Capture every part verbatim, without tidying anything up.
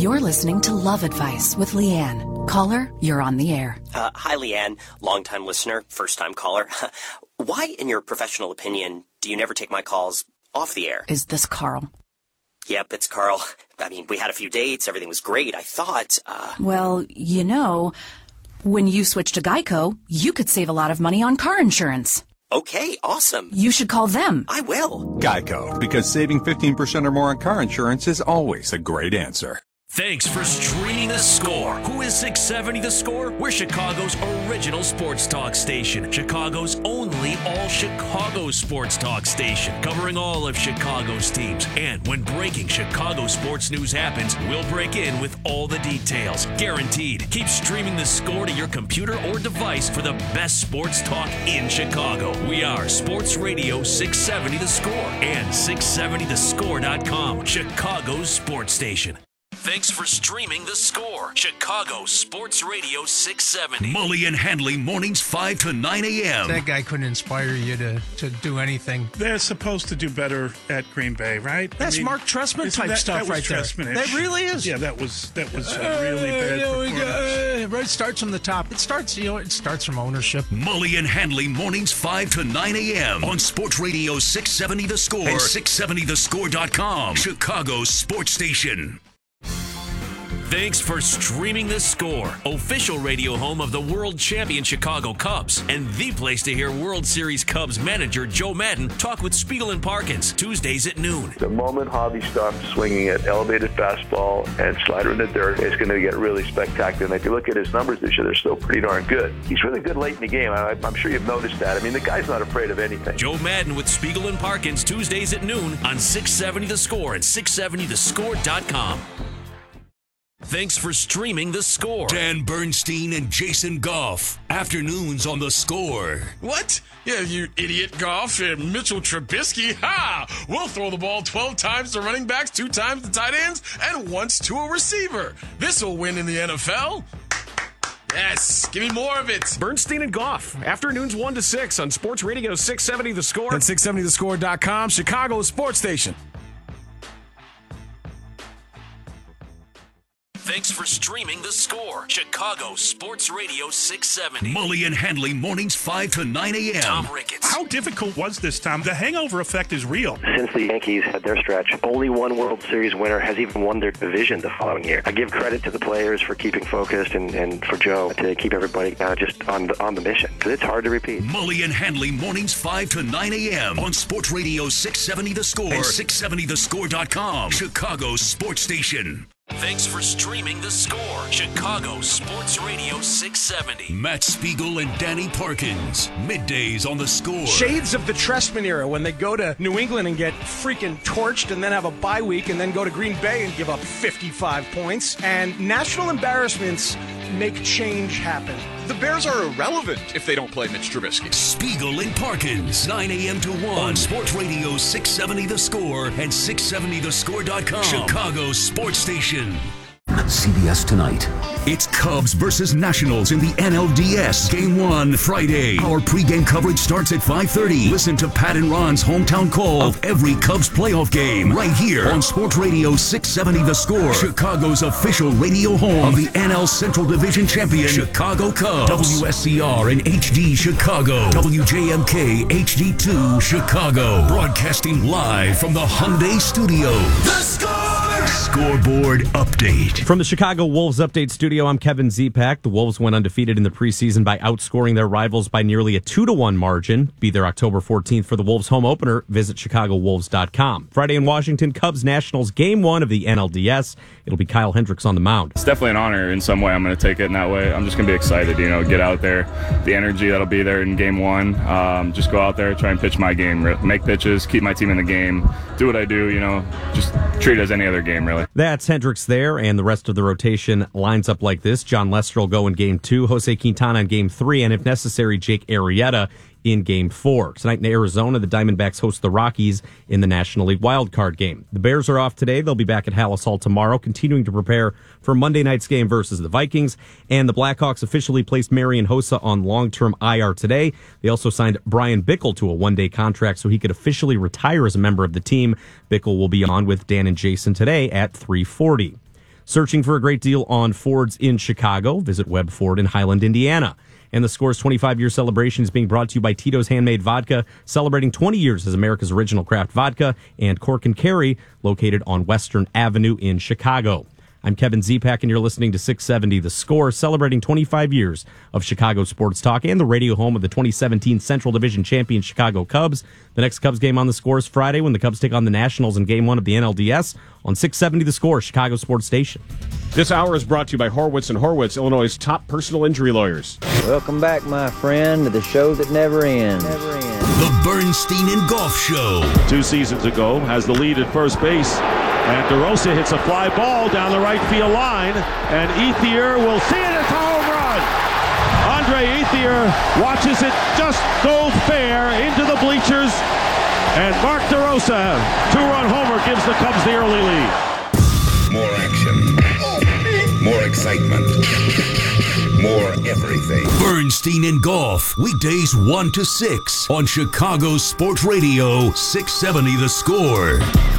You're listening to Love Advice with Leanne. Caller, you're on the air. Uh, hi, Leanne. Long-time listener, first-time caller. Why, in your professional opinion, do you never take my calls off the air? Is this Carl? Yep, it's Carl. I mean, we had a few dates. Everything was great. I thought, uh... Well, you know, when you switch to Geico, you could save a lot of money on car insurance. Okay, awesome. You should call them. I will. Geico, because saving fifteen percent or more on car insurance is always a great answer. Thanks for streaming The Score. Who is six seventy The Score? We're Chicago's original sports talk station. Chicago's only all-Chicago sports talk station. Covering all of Chicago's teams. And when breaking Chicago sports news happens, we'll break in with all the details. Guaranteed. Keep streaming The Score to your computer or device for the best sports talk in Chicago. We are Sports Radio six seventy The Score and six seventy the score dot com. Chicago's sports station. Thanks for streaming The Score. Chicago Sports Radio six seventy. Mully and Handley mornings five to nine a.m. That guy couldn't inspire you to, to do anything. They're supposed to do better at Green Bay, right? That's I mean, Mark Trestman type that, stuff that right Trestman-ish. there. That really is. Yeah, that was that was uh, really bad uh, performance. Uh, right, starts from the top. It starts, you know, it starts from ownership. Mully and Handley mornings five to nine a.m. on Sports Radio six seventy The Score and six seventy the score dot com. Chicago's sports station. Thanks for streaming The Score, official radio home of the world champion Chicago Cubs, and the place to hear World Series Cubs manager Joe Maddon talk with Spiegel and Parkins, Tuesdays at noon. The moment Javi starts swinging at elevated fastball and slider in the dirt, it's going to get really spectacular. And if you look at his numbers this year, they're still pretty darn good. He's really good late in the game. I, I'm sure you've noticed that. I mean, the guy's not afraid of anything. Joe Maddon with Spiegel and Parkins, Tuesdays at noon on six seventy The Score and six seventy the score dot com. Thanks for streaming The Score. Dan Bernstein and Jason Goff. Afternoons on The Score. What? Yeah, you idiot, Goff and Mitchell Trubisky. Ha! We'll throw the ball twelve times to running backs, two times to tight ends, and once to a receiver. This'll win in the N F L. Yes, give me more of it. Bernstein and Goff. Afternoons one to six on Sports Radio six seventy The Score. And six seventy the score dot com, Chicago's sports station. Thanks for streaming The Score. Chicago Sports Radio six seventy. Mully and Handley mornings five to nine a.m. Tom Ricketts. How difficult was this, Tom? The hangover effect is real. Since the Yankees had their stretch, only one World Series winner has even won their division the following year. I give credit to the players for keeping focused and, and for Joe to keep everybody uh, just on the, on the mission, because it's hard to repeat. Mully and Handley mornings five to nine a.m. on Sports Radio six seventy The Score and six seventy the score dot com. Chicago's sports station. Thanks for streaming The Score. Chicago Sports Radio six seventy. Matt Spiegel and Danny Parkins. Middays on The Score. Shades of the Trestman era when they go to New England and get freaking torched and then have a bye week and then go to Green Bay and give up fifty-five points. And national embarrassments make change happen. The Bears are irrelevant if they don't play Mitch Trubisky. Spiegel and Parkins, nine a.m. to one on Sports Radio six seventy The Score and six seventy the score dot com. Chicago's sports station. C B S Tonight. It's Cubs versus Nationals in the N L D S. Game one, Friday. Our pregame coverage starts at five thirty. Listen to Pat and Ron's hometown call of every Cubs playoff game right here on Sports Radio six seventy The Score. Chicago's official radio home of the N L Central Division champion, Chicago Cubs. W S C R and H D Chicago. W J M K H D two Chicago. Broadcasting live from the Hyundai Studios. The Score! Scoreboard update. From the Chicago Wolves Update Studio, I'm Kevin Zepak. The Wolves went undefeated in the preseason by outscoring their rivals by nearly a two to one margin. Be there October fourteenth for the Wolves home opener. Visit chicago wolves dot com. Friday in Washington, Cubs Nationals game one of the N L D S. It'll be Kyle Hendricks on the mound. It's definitely an honor in some way. I'm going to take it in that way. I'm just going to be excited, you know, get out there. The energy that'll be there in game one. Um, just go out there, try and pitch my game, make pitches, keep my team in the game, do what I do, you know, just treat it as any other game, really. That's Hendricks there, and the rest of the rotation lines up like this. John Lester will go in game two, Jose Quintana in game three, and if necessary, Jake Arrieta in game four. Tonight in Arizona, the Diamondbacks host the Rockies in the National League wildcard game. The Bears are off today. They'll be back at Halas Hall tomorrow, continuing to prepare for Monday night's game versus the Vikings. And the Blackhawks officially placed Marian Hossa on long-term I R today. They also signed Brian Bickle to a one-day contract so he could officially retire as a member of the team. Bickle will be on with Dan and Jason today at three forty. Searching for a great deal on Fords in Chicago? Visit Webb Ford in Highland, Indiana. And the Score's twenty-five-year celebration is being brought to you by Tito's Handmade Vodka, celebrating twenty years as America's original craft vodka, and Cork and Kerry, located on Western Avenue in Chicago. I'm Kevin Zepak, and you're listening to six seventy The Score, celebrating twenty-five years of Chicago sports talk and the radio home of the twenty seventeen Central Division champion Chicago Cubs. The next Cubs game on The Score is Friday when the Cubs take on the Nationals in Game one of the N L D S on six seventy The Score, Chicago Sports Station. This hour is brought to you by Horwitz and Horwitz, Illinois' top personal injury lawyers. Welcome back, my friend, to the show that never ends. Never ends. The Bernstein and Golf Show. Two seasons ago, has the lead at first base. And DeRosa hits a fly ball down the right field line, and Ethier will see it. It's a home run. Andre Ethier watches it just go fair into the bleachers, and Mark DeRosa, two-run homer, gives the Cubs the early lead. More action, more excitement, more everything. Bernstein and Golf, weekdays one to six on Chicago Sports Radio, six seventy The Score.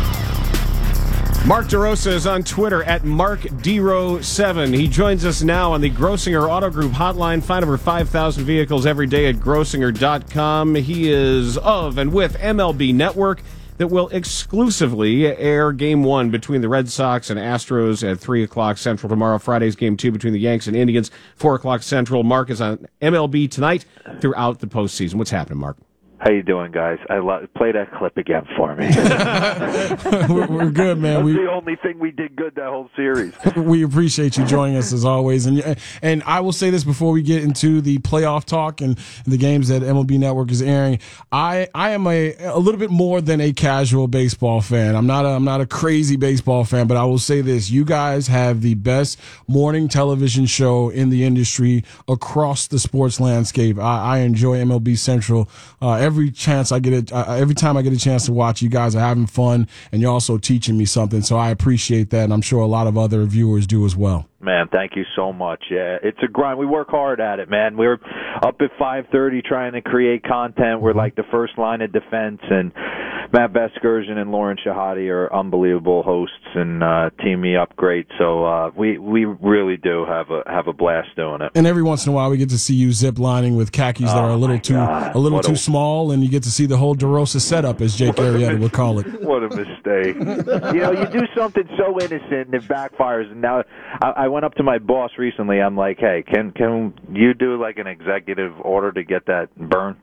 Mark DeRosa is on Twitter at Mark Dero seven. He joins us now on the Grossinger Auto Group hotline. Find over five thousand vehicles every day at grossinger dot com. He is of and with M L B Network that will exclusively air Game one between the Red Sox and Astros at three o'clock Central tomorrow. Friday's Game two between the Yanks and Indians, four o'clock Central. Mark is on M L B tonight throughout the postseason. What's happening, Mark? How you doing, guys? I lo- play that clip again for me. we're, we're good, man. That's we, the only thing we did good that whole series. We appreciate you joining us as always, and and I will say this before we get into the playoff talk and the games that M L B Network is airing. I I am a a little bit more than a casual baseball fan. I'm not a, I'm not a crazy baseball fan, but I will say this: you guys have the best morning television show in the industry across the sports landscape. I, I enjoy M L B Central. Uh, Every chance I get it, uh, every time I get a chance to watch, you guys are having fun, and you're also teaching me something. So I appreciate that, and I'm sure a lot of other viewers do as well. Man, thank you so much. Yeah, it's a grind. We work hard at it, man. We're up at five thirty trying to create content. We're like the first line of defense, and Matt Veskursion and Lauren Shahadi are unbelievable hosts and uh, team me up great. So uh, we we really do have a have a blast doing it. And every once in a while, we get to see you zip lining with khakis that oh are a little too God. a little What too a, small, and you get to see the whole DeRosa setup, as Jake Arrieta would call it. What a mistake! You know, you do something so innocent and it backfires. And now I, I went up to my boss recently. I'm like, hey, can can you do like an executive order to get that burnt?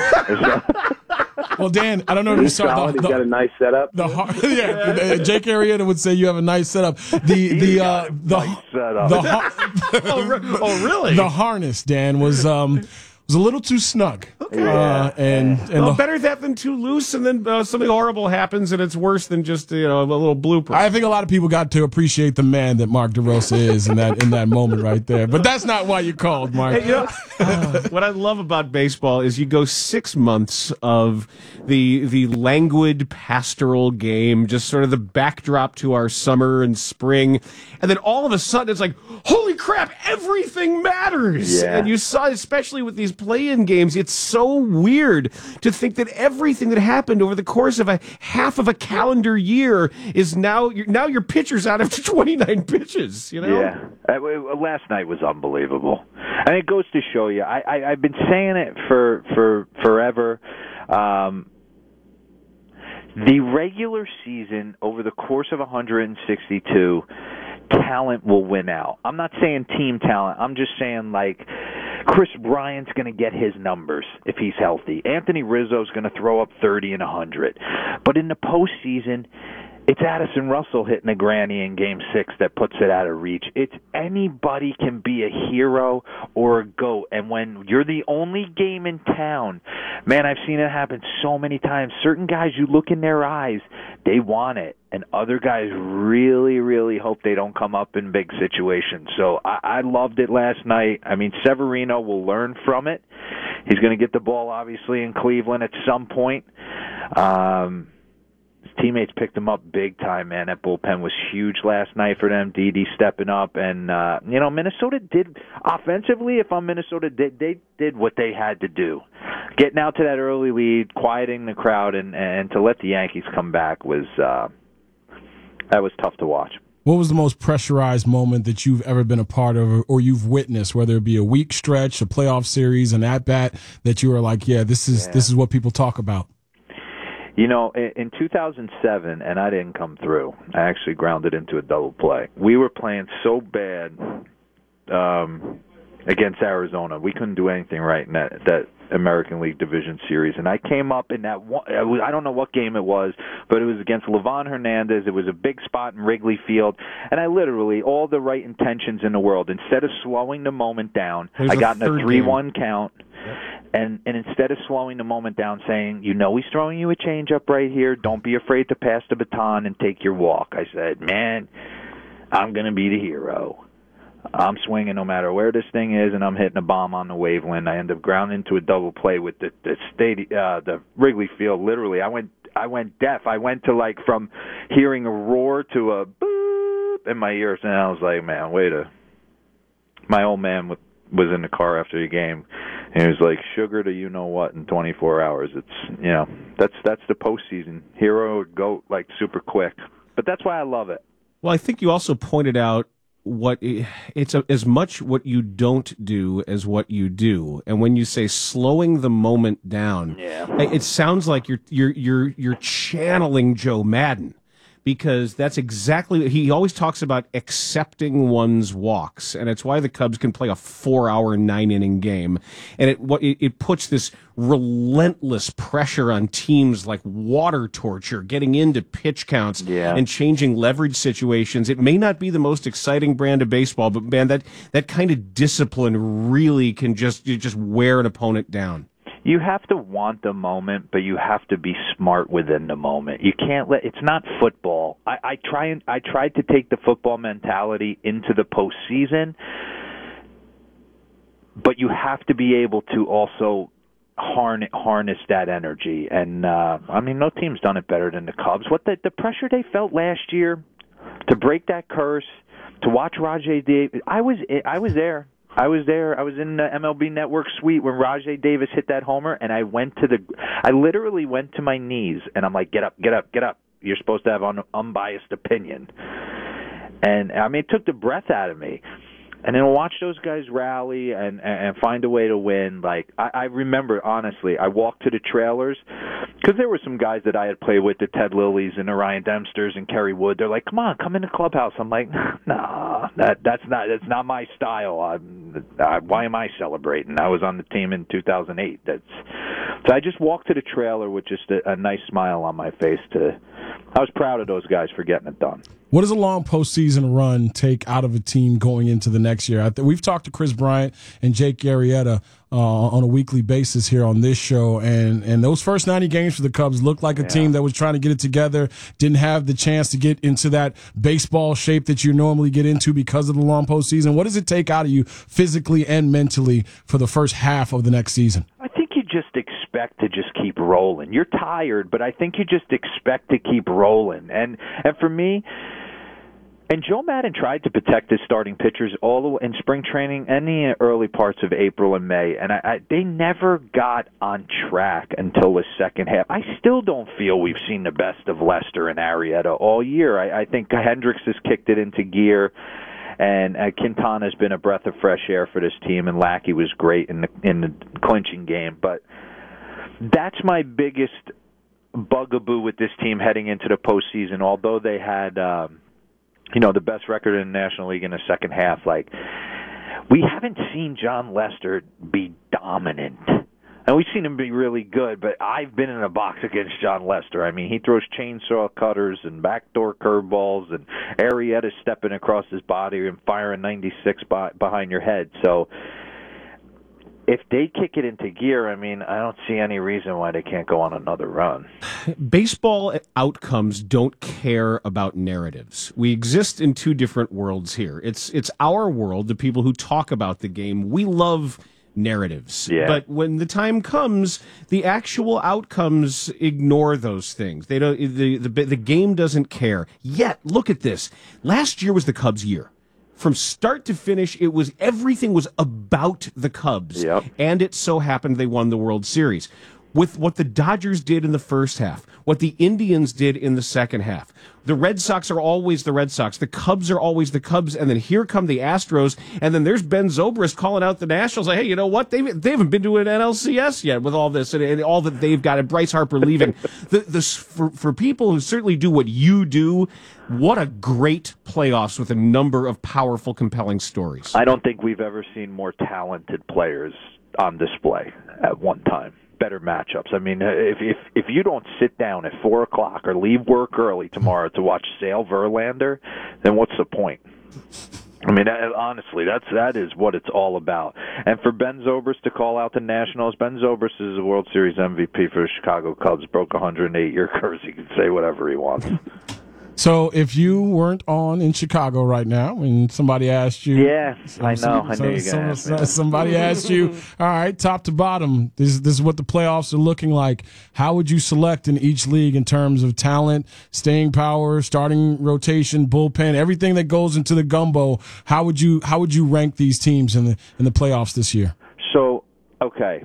Well, Dan, I don't know if you saw the, the, got a nice setup. The yeah, Jake Arrieta would say you have a nice setup. The the uh, the nice setup. the har- oh, really? The harness, Dan, was um was a little too snug. Yeah. Uh, and and well, the, better that than too loose, and then uh, something horrible happens, and it's worse than just you know a little blooper. I think a lot of people got to appreciate the man that Mark DeRosa is in that in that moment right there. But that's not why you called, Mark. Hey, you know, uh, what I love about baseball is you go six months of the the languid pastoral game, just sort of the backdrop to our summer and spring, and then all of a sudden it's like, holy crap, everything matters. Yeah. And you saw, especially with these play-in games, it's so weird to think that everything that happened over the course of a half of a calendar year is now now your pitcher's out after twenty-nine pitches. You know? Yeah. Uh, last night was unbelievable, and it goes to show you. I, I I've been saying it for for forever. Um, the regular season over the course of one hundred sixty-two, talent will win out. I'm not saying team talent. I'm just saying like Chris Bryant's going to get his numbers if he's healthy. Anthony Rizzo's going to throw up thirty and one hundred. But in the postseason, it's Addison Russell hitting a granny in Game six that puts it out of reach. It's anybody can be a hero or a GOAT. And when you're the only game in town, man, I've seen it happen so many times. Certain guys, you look in their eyes, they want it. And other guys really, really hope they don't come up in big situations. So I, I loved it last night. I mean, Severino will learn from it. He's going to get the ball, obviously, in Cleveland at some point. Um... Teammates picked him up big time, man. That bullpen was huge last night for them. Didi stepping up, and uh, you know Minnesota did offensively. If I'm Minnesota, did they did what they had to do, getting out to that early lead, quieting the crowd, and and to let the Yankees come back was uh, that was tough to watch. What was the most pressurized moment that you've ever been a part of or you've witnessed, whether it be a week stretch, a playoff series, an at-bat that you were like, yeah, this is yeah. this is what people talk about? You know, in two thousand seven, and I didn't come through. I actually grounded into a double play. We were playing so bad um, against Arizona. We couldn't do anything right in that, that American League Division Series. And I came up in that one, I don't know what game it was, but it was against Livan Hernandez. It was a big spot in Wrigley Field. And I literally, all the right intentions in the world, instead of slowing the moment down, I got in a three one count. And and instead of slowing the moment down, saying, you know he's throwing you a changeup right here, don't be afraid to pass the baton and take your walk. I said, man, I'm going to be the hero. I'm swinging no matter where this thing is, and I'm hitting a bomb on the waveland. I end up grounding into a double play with the the stadium, uh, the Wrigley Field. Literally, I went I went deaf. I went to like from hearing a roar to a boop in my ears, and I was like, man, wait a. My old man was in the car after the game, and he was like, sugar to you know what in twenty-four hours. It's you know that's that's the postseason. Hero would go like super quick, but that's why I love it. Well, I think you also pointed out what it's a, as much what you don't do as what you do. And when you say slowing the moment down, yeah. it sounds like you're you're you're you're channeling Joe Madden, because that's exactly, he always talks about accepting one's walks, and it's why the Cubs can play a four-hour, nine-inning game, and it what it, it puts this relentless pressure on teams like water torture, getting into pitch counts yeah. and changing leverage situations. It may not be the most exciting brand of baseball, but man, that that kind of discipline really can just just wear an opponent down. You have to want the moment, but you have to be smart within the moment. You can't let. It's not football. I, I try and I tried to take the football mentality into the postseason, but you have to be able to also harness harness that energy. And uh, I mean, no team's done it better than the Cubs. What the the pressure they felt last year to break that curse, to watch Rajai Davis. I was I was there. I was there. I was in the M L B Network suite when Rajai Davis hit that homer, and I went to the. I literally went to my knees, and I'm like, "Get up, get up, get up! You're supposed to have an unbiased opinion." And I mean, it took the breath out of me. And then watch those guys rally and, and find a way to win. Like I, I remember, honestly, I walked to the trailers because there were some guys that I had played with, the Ted Lillies and the Ryan Dempsters and Kerry Wood. They're like, "Come on, come in the clubhouse." I'm like, "Nah, that that's not that's not my style. I'm, I, why am I celebrating? I was on the team in two thousand eight." That's so I just walked to the trailer with just a, a nice smile on my face. To I was proud of those guys for getting it done. What does a long postseason run take out of a team going into the next year? I th- we've talked to Chris Bryant and Jake Arrieta uh, on a weekly basis here on this show, and, and those first ninety games for the Cubs looked like a yeah. team that was trying to get it together, didn't have the chance to get into that baseball shape that you normally get into because of the long postseason. What does it take out of you physically and mentally for the first half of the next season? I think you just expect to just keep rolling. You're tired, but I think you just expect to keep rolling. And and for me, and Joe Madden tried to protect his starting pitchers all the way in spring training and the early parts of April and May, and I, I, they never got on track until the second half. I still don't feel we've seen the best of Lester and Arrieta all year. I, I think Hendricks has kicked it into gear, and uh, Quintana's been a breath of fresh air for this team, and Lackey was great in the in the clinching game. But that's my biggest bugaboo with this team heading into the postseason. Although they had, um, you know, the best record in the National League in the second half, like we haven't seen John Lester be dominant. And we've seen him be really good, but I've been in a box against John Lester. I mean, he throws chainsaw cutters and backdoor curveballs, and Arrieta's stepping across his body and firing ninety-six by, behind your head. So if they kick it into gear, I mean, I don't see any reason why they can't go on another run. Baseball outcomes don't care about narratives. We exist in two different worlds here. It's it's our world, the people who talk about the game. We love narratives. Yeah. But when the time comes, the actual outcomes ignore those things. They don't the, the the game doesn't care. Yet, look at this. Last year was the Cubs' year. From start to finish, it was everything was about the Cubs. Yep. And it so happened they won the World Series. with what the Dodgers did in the first half, what the Indians did in the second half. The Red Sox are always the Red Sox. The Cubs are always the Cubs. And then here come the Astros. And then there's Ben Zobrist calling out the Nationals. Like, hey, you know what? They they haven't been to an N L C S yet with all this and, and all that they've got. And Bryce Harper leaving. the, the, for, for people who certainly do what you do, what a great playoffs with a number of powerful, compelling stories. I don't think we've ever seen more talented players on display at one time. Better matchups. I mean, if if if you don't sit down at four o'clock or leave work early tomorrow to watch Sale Verlander, then what's the point? I mean, that, honestly, that's that is what it's all about. And for Ben Zobrist to call out the Nationals, Ben Zobrist is a World Series M V P for the Chicago Cubs. Broke a one hundred eight year curse. He can say whatever he wants. So if you weren't on in Chicago right now and somebody asked you... Yeah, I know. I so, knew you were going to ask me that. Somebody asked you, all right, top to bottom, this, this is what the playoffs are looking like. How would you select in each league in terms of talent, staying power, starting rotation, bullpen, everything that goes into the gumbo? How would you how would you rank these teams in the in the playoffs this year? So, okay.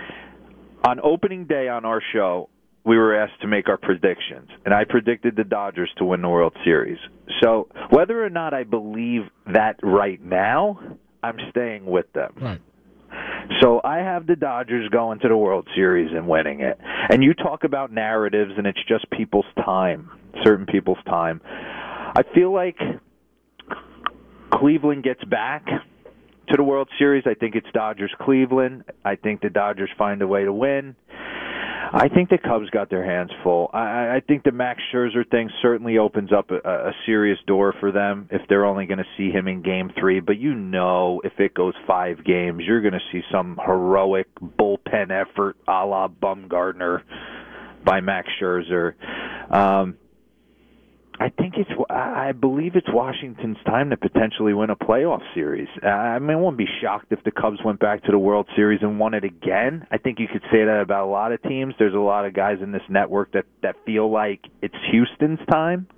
On opening day on our show, we were asked to make our predictions, and I predicted the Dodgers to win the World Series. So whether or not I believe that right now, I'm staying with them. Right. So I have the Dodgers going to the World Series and winning it. And you talk about narratives, and it's just people's time, certain people's time. I feel like Cleveland gets back to the World Series. I think it's Dodgers-Cleveland. I think the Dodgers find a way to win. I think the Cubs got their hands full. I, I think the Max Scherzer thing certainly opens up a, a serious door for them if they're only going to see him in Game three. But you know if it goes five games, you're going to see some heroic bullpen effort a la Bumgarner by Max Scherzer. Um, I think it's. I believe it's Washington's time to potentially win a playoff series. I mean, I wouldn't be shocked if the Cubs went back to the World Series and won it again. I think you could say that about a lot of teams. There's a lot of guys in this network that, that feel like it's Houston's time.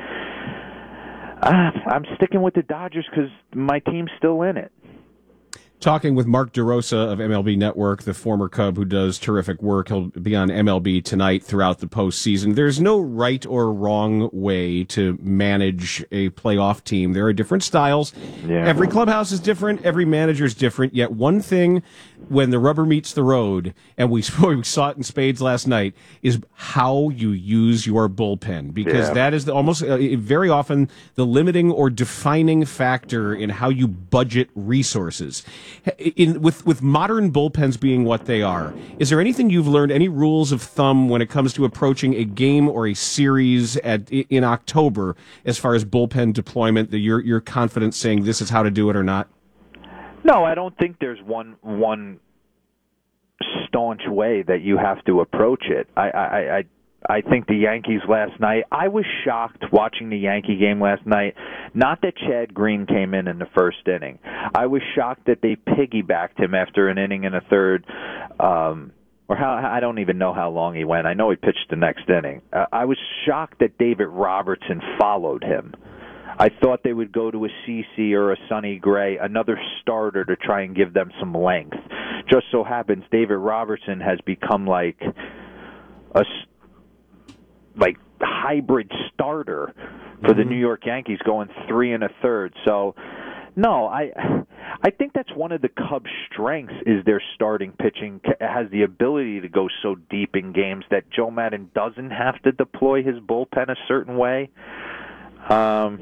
Uh, I'm sticking with the Dodgers because my team's still in it. Talking with Mark DeRosa of M L B Network, the former Cub who does terrific work. He'll be on M L B Tonight throughout the postseason. There's no right or wrong way to manage a playoff team. There are different styles. Yeah. Every clubhouse is different. Every manager is different. Yet one thing, when the rubber meets the road, and we, we saw it in spades last night, is how you use your bullpen. Because Yeah. that is the, almost uh, very often the limiting or defining factor in how you budget resources. In, with with modern bullpens being what they are, is there anything you've learned, any rules of thumb when it comes to approaching a game or a series at in October as far as bullpen deployment that you're you're confident saying this is how to do it or not? No, I don't think there's one one staunch way that you have to approach it. I I, I I think the Yankees last night, I was shocked watching the Yankee game last night. Not that Chad Green came in in the first inning. I was shocked that they piggybacked him after an inning and a third, um, or how I don't even know how long he went. I know he pitched the next inning. Uh, I was shocked that David Robertson followed him. I thought they would go to a C C or a Sonny Gray, another starter to try and give them some length. Just so happens David Robertson has become like a like hybrid starter for the New York Yankees, going three and a third. So, no, I I think that's one of the Cubs' strengths is their starting pitching has the ability to go so deep in games that Joe Maddon doesn't have to deploy his bullpen a certain way. Um,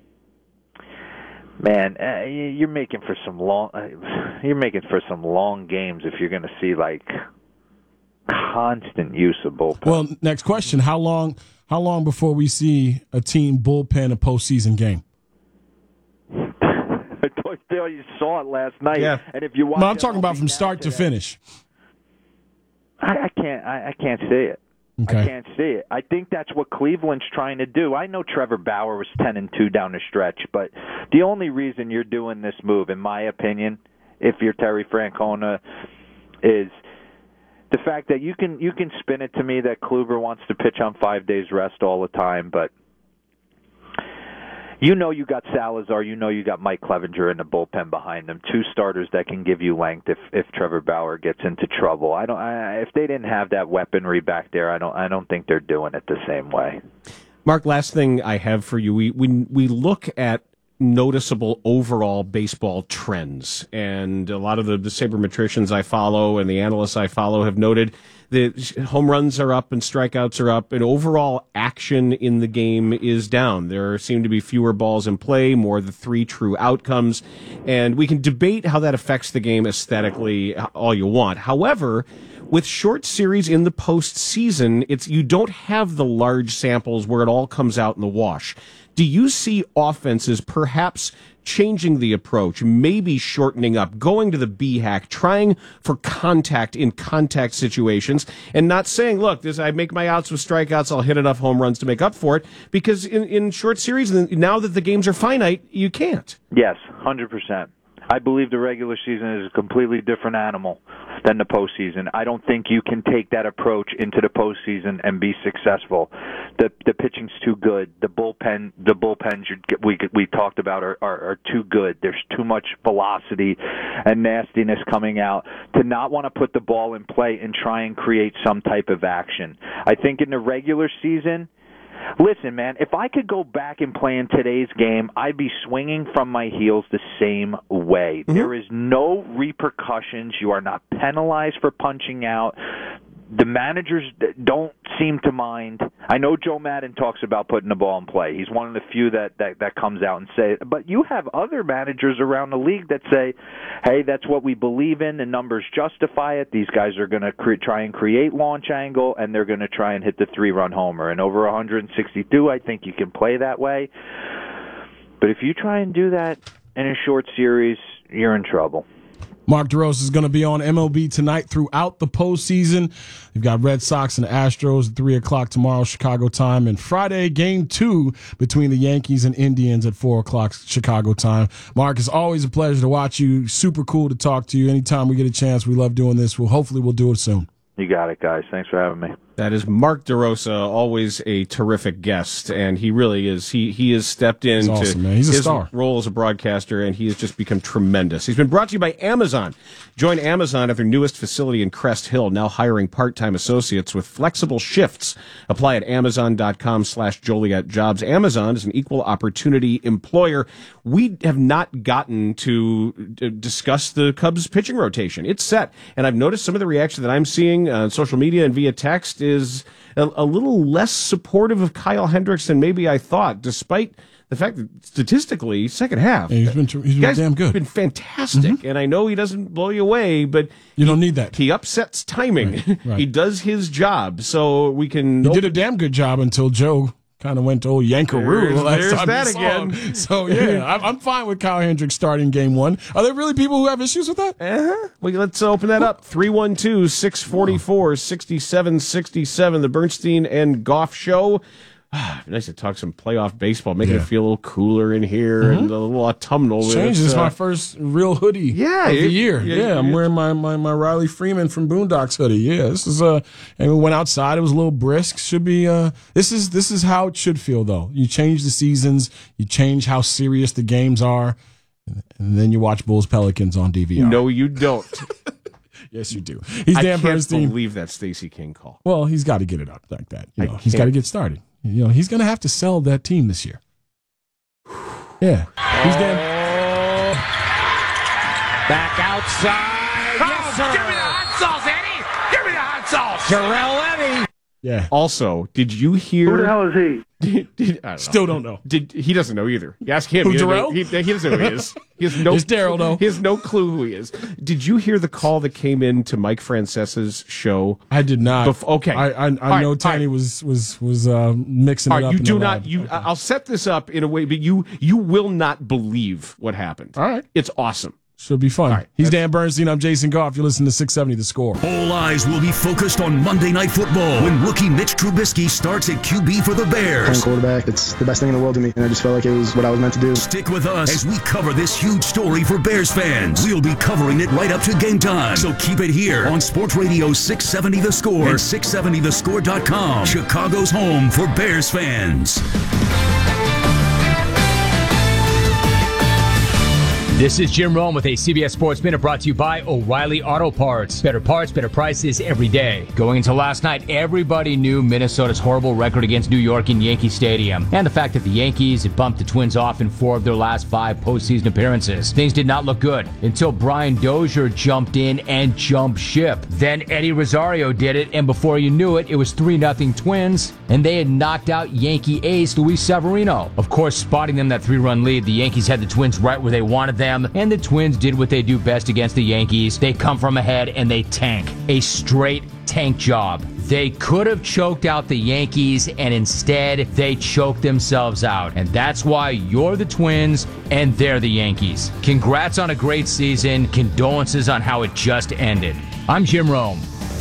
man, uh, you're making for some long uh, you're making for some long games if you're going to see like constant use of bullpen. Well, next question: How long? How long before we see a team bullpen a postseason game? I thought you saw it last night. Yeah. And if you watch, No, I'm talking about from start to finish. I, I can't. I, I can't see it. Okay. I can't see it. I think that's what Cleveland's trying to do. I know Trevor Bauer was ten and two down the stretch, but the only reason you're doing this move, in my opinion, if you're Terry Francona, is the fact that you can you can spin it to me that Kluber wants to pitch on five days rest all the time, but you know you got Salazar, you know you got Mike Clevenger in the bullpen behind them, two starters that can give you length if if Trevor Bauer gets into trouble. I don't. I, if they didn't have that weaponry back there, I don't. I don't think they're doing it the same way. Mark, last thing I have for you, we we we look at noticeable overall baseball trends, and a lot of the, the sabermetricians I follow and the analysts I follow have noted that home runs are up and strikeouts are up, and overall action in the game is down. There seem to be fewer balls in play, more of the three true outcomes, and we can debate how that affects the game aesthetically all you want. However, with short series in the postseason, it's you don't have the large samples where it all comes out in the wash. Do you see offenses perhaps changing the approach, maybe shortening up, going to the B-hack, trying for contact in contact situations, and not saying, look, this I make my outs with strikeouts, I'll hit enough home runs to make up for it, because in, in short series, now that the games are finite, you can't. Yes, one hundred percent. I believe the regular season is a completely different animal than the postseason. I don't think you can take that approach into the postseason and be successful. The the pitching's too good. The bullpen the bullpens we we talked about are, are, are too good. There's too much velocity and nastiness coming out to not want to put the ball in play and try and create some type of action. I think in the regular season, listen, man, if I could go back and play in today's game, I'd be swinging from my heels the same way. Mm-hmm. There is no repercussions. You are not penalized for punching out. The managers don't seem to mind. I know Joe Madden talks about putting the ball in play. He's one of the few that, that, that comes out and say it. But you have other managers around the league that say, hey, that's what we believe in. The numbers justify it. These guys are going to cre- try and create launch angle, and they're going to try and hit the three-run homer. And over one hundred sixty-two, I think you can play that way. But if you try and do that in a short series, you're in trouble. Mark DeRosa is going to be on M L B tonight throughout the postseason. You've got Red Sox and Astros at three o'clock tomorrow, Chicago time. And Friday, game two between the Yankees and Indians at four o'clock, Chicago time. Mark, it's always a pleasure to watch you. Super cool to talk to you. Anytime we get a chance, we love doing this. We'll hopefully we'll do it soon. You got it, guys. Thanks for having me. That is Mark DeRosa, always a terrific guest, and he really is. He he has stepped into awesome, man. He's a his star. role as a broadcaster, and he has just become tremendous. He's been brought to you by Amazon. Join Amazon at their newest facility in Crest Hill, now hiring part-time associates with flexible shifts. Apply at amazon.com slash Joliet Jobs. Amazon is an equal opportunity employer. We have not gotten to discuss the Cubs pitching rotation. It's set, and I've noticed some of the reaction that I'm seeing on social media and via text is a, a little less supportive of Kyle Hendricks than maybe I thought, despite the fact that statistically, second half, yeah, he's been he's been damn good, been fantastic. Mm-hmm. And I know he doesn't blow you away, but you don't need that. He upsets timing. Right, right. He does his job, so we can. He did a damn good job until Joe kind of went to old Yankaroo there's, last there's time that we saw again. him. So yeah, I'm, I'm fine with Kyle Hendricks starting game one. Are there really people who have issues with that? Uh-huh. Well, let's open that up. three one two, six four four, six seven six seven, the Bernstein and Goff Show. Ah, nice to talk some playoff baseball, making Yeah. it feel a little cooler in here Mhm. and a little autumnal. Change. This is uh, my first real hoodie Yeah, of it- the year. yeah, Yeah, I'm it- wearing my, my, my Riley Freeman from Boondocks hoodie. Yeah, this is uh, and we went outside. It was a little brisk. Should be uh, this is this is how it should feel though. You change the seasons, you change how serious the games are, and then you watch Bulls Pelicans on D V R. No, you don't. Yes, you do. He's I Dan can't Bernstein. believe that Stacey King call. Well, he's got to get it up like that. You I know, he's can't. got to get started. You know, he's going to have to sell that team this year. Yeah, he's Dan. Back outside. Yes, sir. Give me the hot sauce, Eddie. Give me the hot sauce. Terrell Levy. Yeah. Also, did you hear? Who the hell is he? Did, did, I don't know. Still don't know. Did he doesn't know either? You ask him. Who, he, doesn't know, Darrell? he, he doesn't know who he is. He has no. It's Darryl, though. He has no clue who he is. Did you hear the call that came in to Mike Francesa's show? I did not. Bef- okay, I I, I All know right, Tanny all right. was was was uh, mixing All it right, up. you in do the not. lab. You. I'll set this up in a way, but you you will not believe what happened. All right, it's awesome. Should be fun. He's Dan Bernstein. I'm Jason Goff. You listen to six seventy The Score. All eyes will be focused on Monday Night Football when rookie Mitch Trubisky starts at Q B for the Playing Bears. quarterback, it's the best thing in the world to me, and I just felt like it was what I was meant to do. Stick with us as we cover this huge story for Bears fans. We'll be covering it right up to game time. So keep it here on Sports Radio six seventy The Score and six seventy the score dot com, Chicago's home for Bears fans. This is Jim Rome with a C B S Sports Minute brought to you by O'Reilly Auto Parts. Better parts, better prices every day. Going into last night, everybody knew Minnesota's horrible record against New York in Yankee Stadium and the fact that the Yankees had bumped the Twins off in four of their last five postseason appearances. Things did not look good until Brian Dozier jumped in and jumped ship. Then Eddie Rosario did it, and before you knew it, it was three nothing Twins, and they had knocked out Yankee ace Luis Severino. Of course, spotting them that three-run lead, the Yankees had the Twins right where they wanted them. And the Twins did what they do best against the Yankees. They come from ahead and they tank. A straight tank job. They could have choked out the Yankees, and instead they choked themselves out. And that's why you're the Twins and they're the Yankees. Congrats on a great season. Condolences on how it just ended. I'm Jim Rome.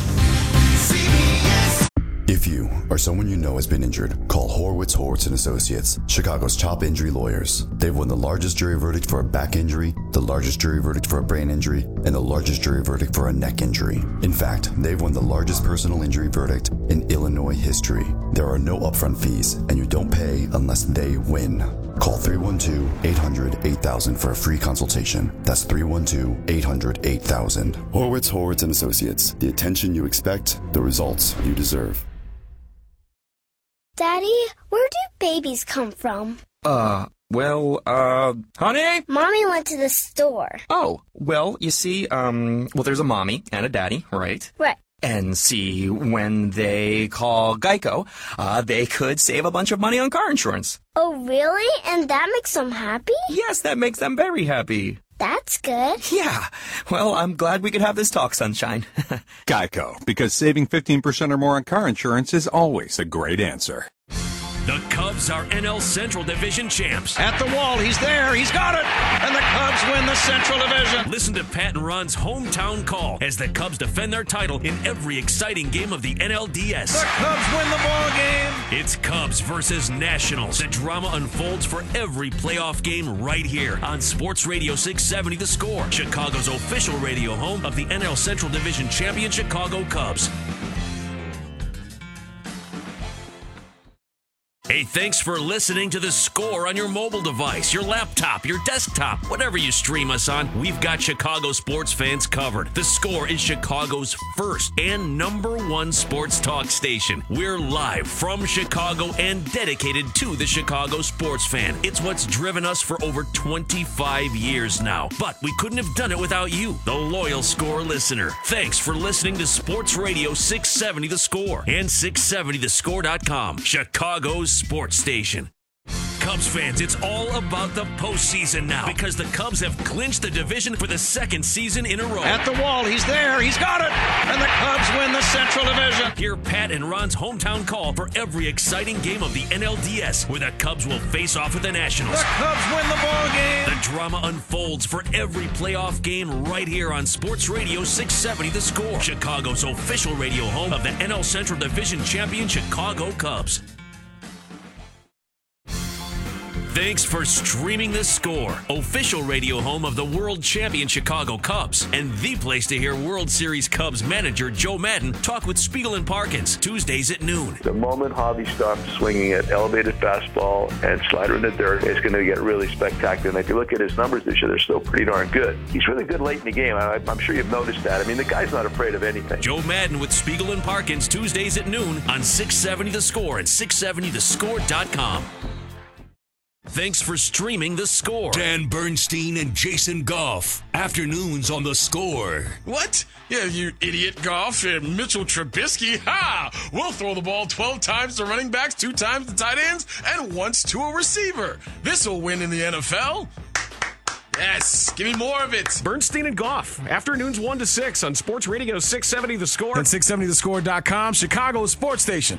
If you or someone you know has been injured, call Horwitz, Horwitz and Associates, Chicago's top injury lawyers. They've won the largest jury verdict for a back injury, the largest jury verdict for a brain injury, and the largest jury verdict for a neck injury. In fact, they've won the largest personal injury verdict in Illinois history. There are no upfront fees, and you don't pay unless they win. Call three one two, eight hundred, eight thousand for a free consultation. That's three one two, eight hundred, eight thousand. Horwitz, Horwitz and Associates. The attention you expect, the results you deserve. Daddy, where do babies come from? Uh, well, uh, honey? Mommy went to the store. Oh, well, you see, um, well, there's a mommy and a daddy, right? Right. And see, when they call Geico, uh, they could save a bunch of money on car insurance. Oh, really? And that makes them happy? Yes, that makes them very happy. That's good. Yeah. Well, I'm glad we could have this talk, Sunshine. Geico, because saving fifteen percent or more on car insurance is always a great answer. The Cubs are N L Central Division champs. At the wall, he's there, he's got it, and the Cubs win the Central Division. Listen to Pat and Ron's hometown call as the Cubs defend their title in every exciting game of the N L D S. The Cubs win the ball game. It's Cubs versus Nationals. The drama unfolds for every playoff game right here on Sports Radio six seventy The Score, Chicago's official radio home of the N L Central Division champion Chicago Cubs. Hey, thanks for listening to The Score on your mobile device, your laptop, your desktop, whatever you stream us on. We've got Chicago sports fans covered. The Score is Chicago's first and number one sports talk station. We're live from Chicago and dedicated to the Chicago sports fan. It's what's driven us for over twenty-five years now. But we couldn't have done it without you, the loyal Score listener. Thanks for listening to Sports Radio six seventy The Score and six seventy the score dot com, Chicago's sports station. Cubs fans, it's all about the postseason now because the Cubs have clinched the division for the second season in a row. At the wall, he's there, he's got it, and the Cubs win the Central Division. Hear Pat and Ron's hometown call for every exciting game of the N L D S where the Cubs will face off with the Nationals. The Cubs win the ball game. The drama unfolds for every playoff game right here on Sports Radio six seventy The Score, Chicago's official radio home of the N L Central Division champion Chicago Cubs. Thanks for streaming The Score, official radio home of the world champion Chicago Cubs, and the place to hear World Series Cubs manager Joe Maddon talk with Spiegel and Parkins, Tuesdays at noon. The moment Javi stops swinging at elevated fastball and slider in the dirt, it's going to get really spectacular. And if you look at his numbers this year, they're still pretty darn good. He's really good late in the game. I, I'm sure you've noticed that. I mean, the guy's not afraid of anything. Joe Maddon with Spiegel and Parkins, Tuesdays at noon on six seventy The Score and six seventy the score dot com. Thanks for streaming The Score. Dan Bernstein and Jason Goff. Afternoons on The Score. What? Yeah, you idiot, Goff and Mitchell Trubisky. Ha! We'll throw the ball twelve times to running backs, two times to tight ends, and once to a receiver. This'll win in the N F L. Yes, give me more of it. Bernstein and Goff, afternoons one to six on Sports Radio six seventy The Score and six seventy the score dot com, Chicago's sports station.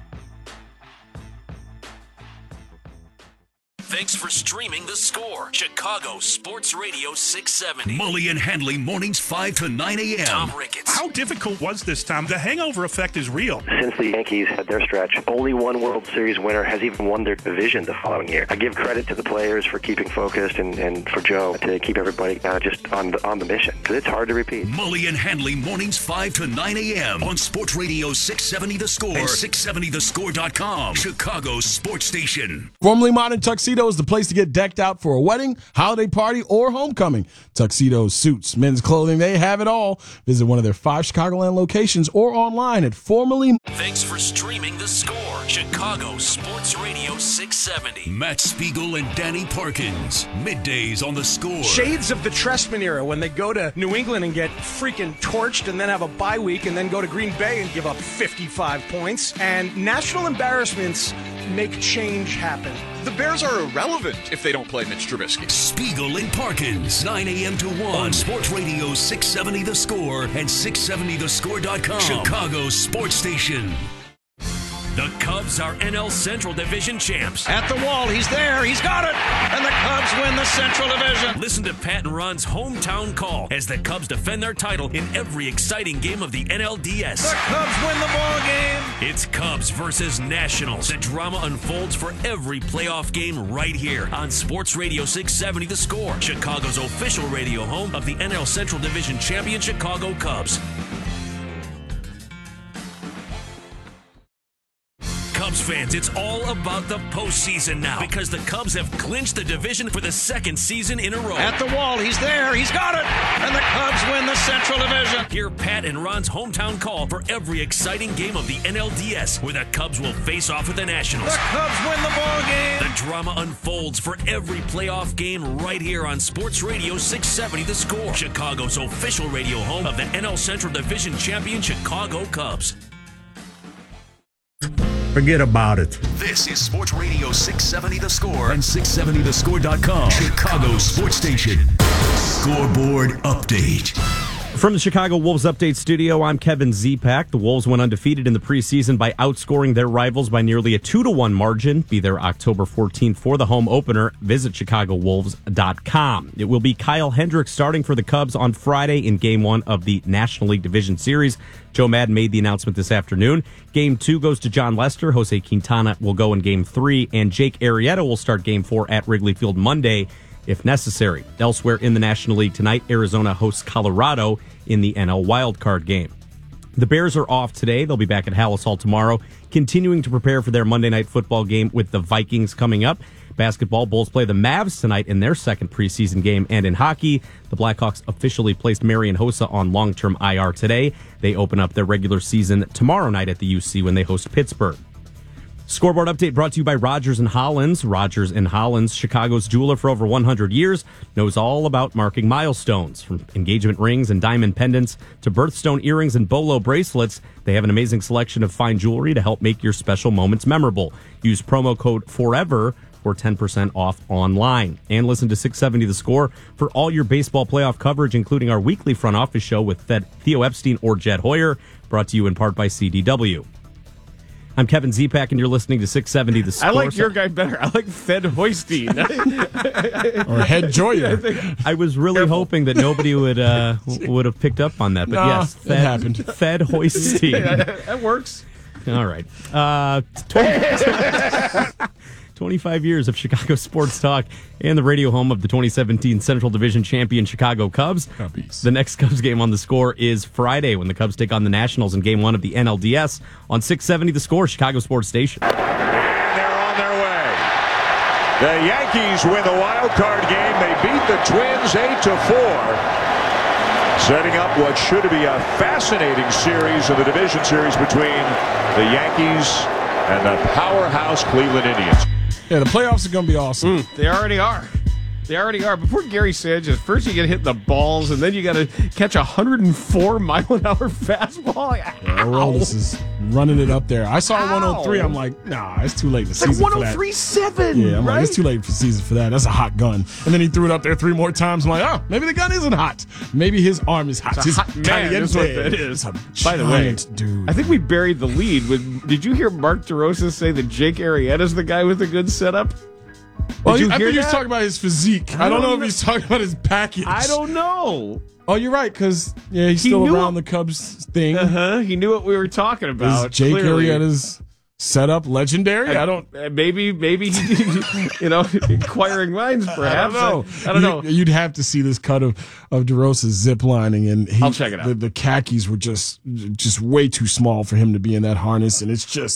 Thanks for streaming The Score, Chicago Sports Radio six seventy. Mully and Handley mornings five to nine a.m. Tom Ricketts. How difficult was this, Tom? The hangover effect is real. Since the Yankees had their stretch, only one World Series winner has even won their division the following year. I give credit to the players for keeping focused and, and for Joe to keep everybody uh, just on the, on the mission, because it's hard to repeat. Mully and Handley mornings five to nine a.m. on Sports Radio six seventy The Score and six seventy the score dot com, Chicago's sports station. Formerly Modern Tuxedos is the place to get decked out for a wedding, holiday party, or homecoming. Tuxedos, suits, men's clothing, they have it all. Visit one of their five Chicagoland locations or online at formerly. Thanks for streaming The Score, Chicago Sports Radio six seventy. Matt Spiegel and Danny Parkins. Middays on The Score. Shades of the Trestman era when they go to New England and get freaking torched and then have a bye week and then go to Green Bay and give up fifty-five points. And national embarrassments make change happen. The Bears are irrelevant if they don't play Mitch Trubisky. Spiegel and Parkins, nine a.m. to one on Sports Radio six seventy The Score and six seventy the score dot com. Chicago's sports station. The Cubs are N L Central Division champs. At the wall, he's there, he's got it, and the Cubs win the Central Division. Listen to Pat and Ron's hometown call as the Cubs defend their title in every exciting game of the N L D S. The Cubs win the ball game. It's Cubs versus Nationals. The drama unfolds for every playoff game right here on Sports Radio six seventy The Score, Chicago's official radio home of the N L Central Division champion Chicago Cubs. Cubs fans, it's all about the postseason now because the Cubs have clinched the division for the second season in a row. At the wall, he's there, he's got it, and the Cubs win the Central Division. Hear Pat and Ron's hometown call for every exciting game of the N L D S where the Cubs will face off with the Nationals. The Cubs win the ball game. The drama unfolds for every playoff game right here on Sports Radio six seventy The Score, Chicago's official radio home of the N L Central Division champion Chicago Cubs. Forget about it. This is Sports Radio six seventy The Score and six seventy the score dot com. Chicago's sports station. Scoreboard update. From the Chicago Wolves Update Studio, I'm Kevin Zipak. The Wolves went undefeated in the preseason by outscoring their rivals by nearly a two to one margin. Be there October fourteenth for the home opener. Visit chicago wolves dot com. It will be Kyle Hendricks starting for the Cubs on Friday in Game one of the National League Division Series. Joe Madden made the announcement this afternoon. Game two goes to John Lester. Jose Quintana will go in Game three, and Jake Arrieta will start Game four at Wrigley Field Monday, if necessary. Elsewhere in the National League tonight, Arizona hosts Colorado in the N L wildcard game. The Bears are off today. They'll be back at Hallis Hall tomorrow, continuing to prepare for their Monday Night Football game with the Vikings coming up. Basketball, Bulls play the Mavs tonight in their second preseason game. And in hockey, the Blackhawks officially placed Marian Hossa on long-term I R today. They open up their regular season tomorrow night at the U C when they host Pittsburgh. Scoreboard update brought to you by Rogers and Hollins. Rogers and Hollins, Chicago's jeweler for over one hundred years, knows all about marking milestones. From engagement rings and diamond pendants to birthstone earrings and bolo bracelets, they have an amazing selection of fine jewelry to help make your special moments memorable. Use promo code FOREVER for ten percent off online. And listen to six seventy The Score for all your baseball playoff coverage, including our weekly front office show with Theo Epstein or Jed Hoyer, brought to you in part by C D W. I'm Kevin Zipak, and you're listening to six seventy The Score. I like your guy better. I like Fed Hoistein. Or Head Joyer. I was really Careful. hoping that nobody would uh, would have picked up on that. But no, yes, Fed, it happened. Fed Hoistein. Yeah, that works. All right. Uh, twenty-five years of Chicago sports talk and the radio home of the twenty seventeen Central Division champion Chicago Cubs. Cubbies. The next Cubs game on The Score is Friday when the Cubs take on the Nationals in Game one of the N L D S on six seventy The Score, Chicago Sports Station. And they're on their way. The Yankees win the wild card game. They beat the Twins eight to four, setting up what should be a fascinating series in the division series between the Yankees and the powerhouse Cleveland Indians. Yeah, the playoffs are going to be awesome. Mm, they already are. They already are. Before Gary Sanchez, first you get hit in the balls, and then you got to catch a one hundred four mile an hour fastball. Yeah, Aroldis is running it up there. I saw Ow. one oh three. I'm like, nah, it's too late in the It's season like for one that. oh three seven, Yeah, I'm right? like, it's too late for the season for that. That's a hot gun. And then he threw it up there three more times. I'm like, oh, maybe the gun isn't hot. Maybe his arm is hot. It's a His hot man caliente is what that is. a By the way, giant dude. I think we buried the lead. With, did you hear Mark DeRosa say that Jake Arrieta's the guy with a good setup? Well, Did you I hear think he was that? talking about his physique. I, I don't don't know if know. he's talking about his package. I don't know. Oh, you're right, because yeah, he's He still knew around it. the Cubs thing. Uh-huh. He knew what we were talking Is about. Jake clearly. Arrieta's setup legendary? I don't. Uh, maybe, maybe, you know, inquiring minds, perhaps. I don't know. I, I don't know. You, you'd have to see this cut of of DeRosa zip lining, and he, I'll check it out. The, the khakis were just just way too small for him to be in that harness, and it's just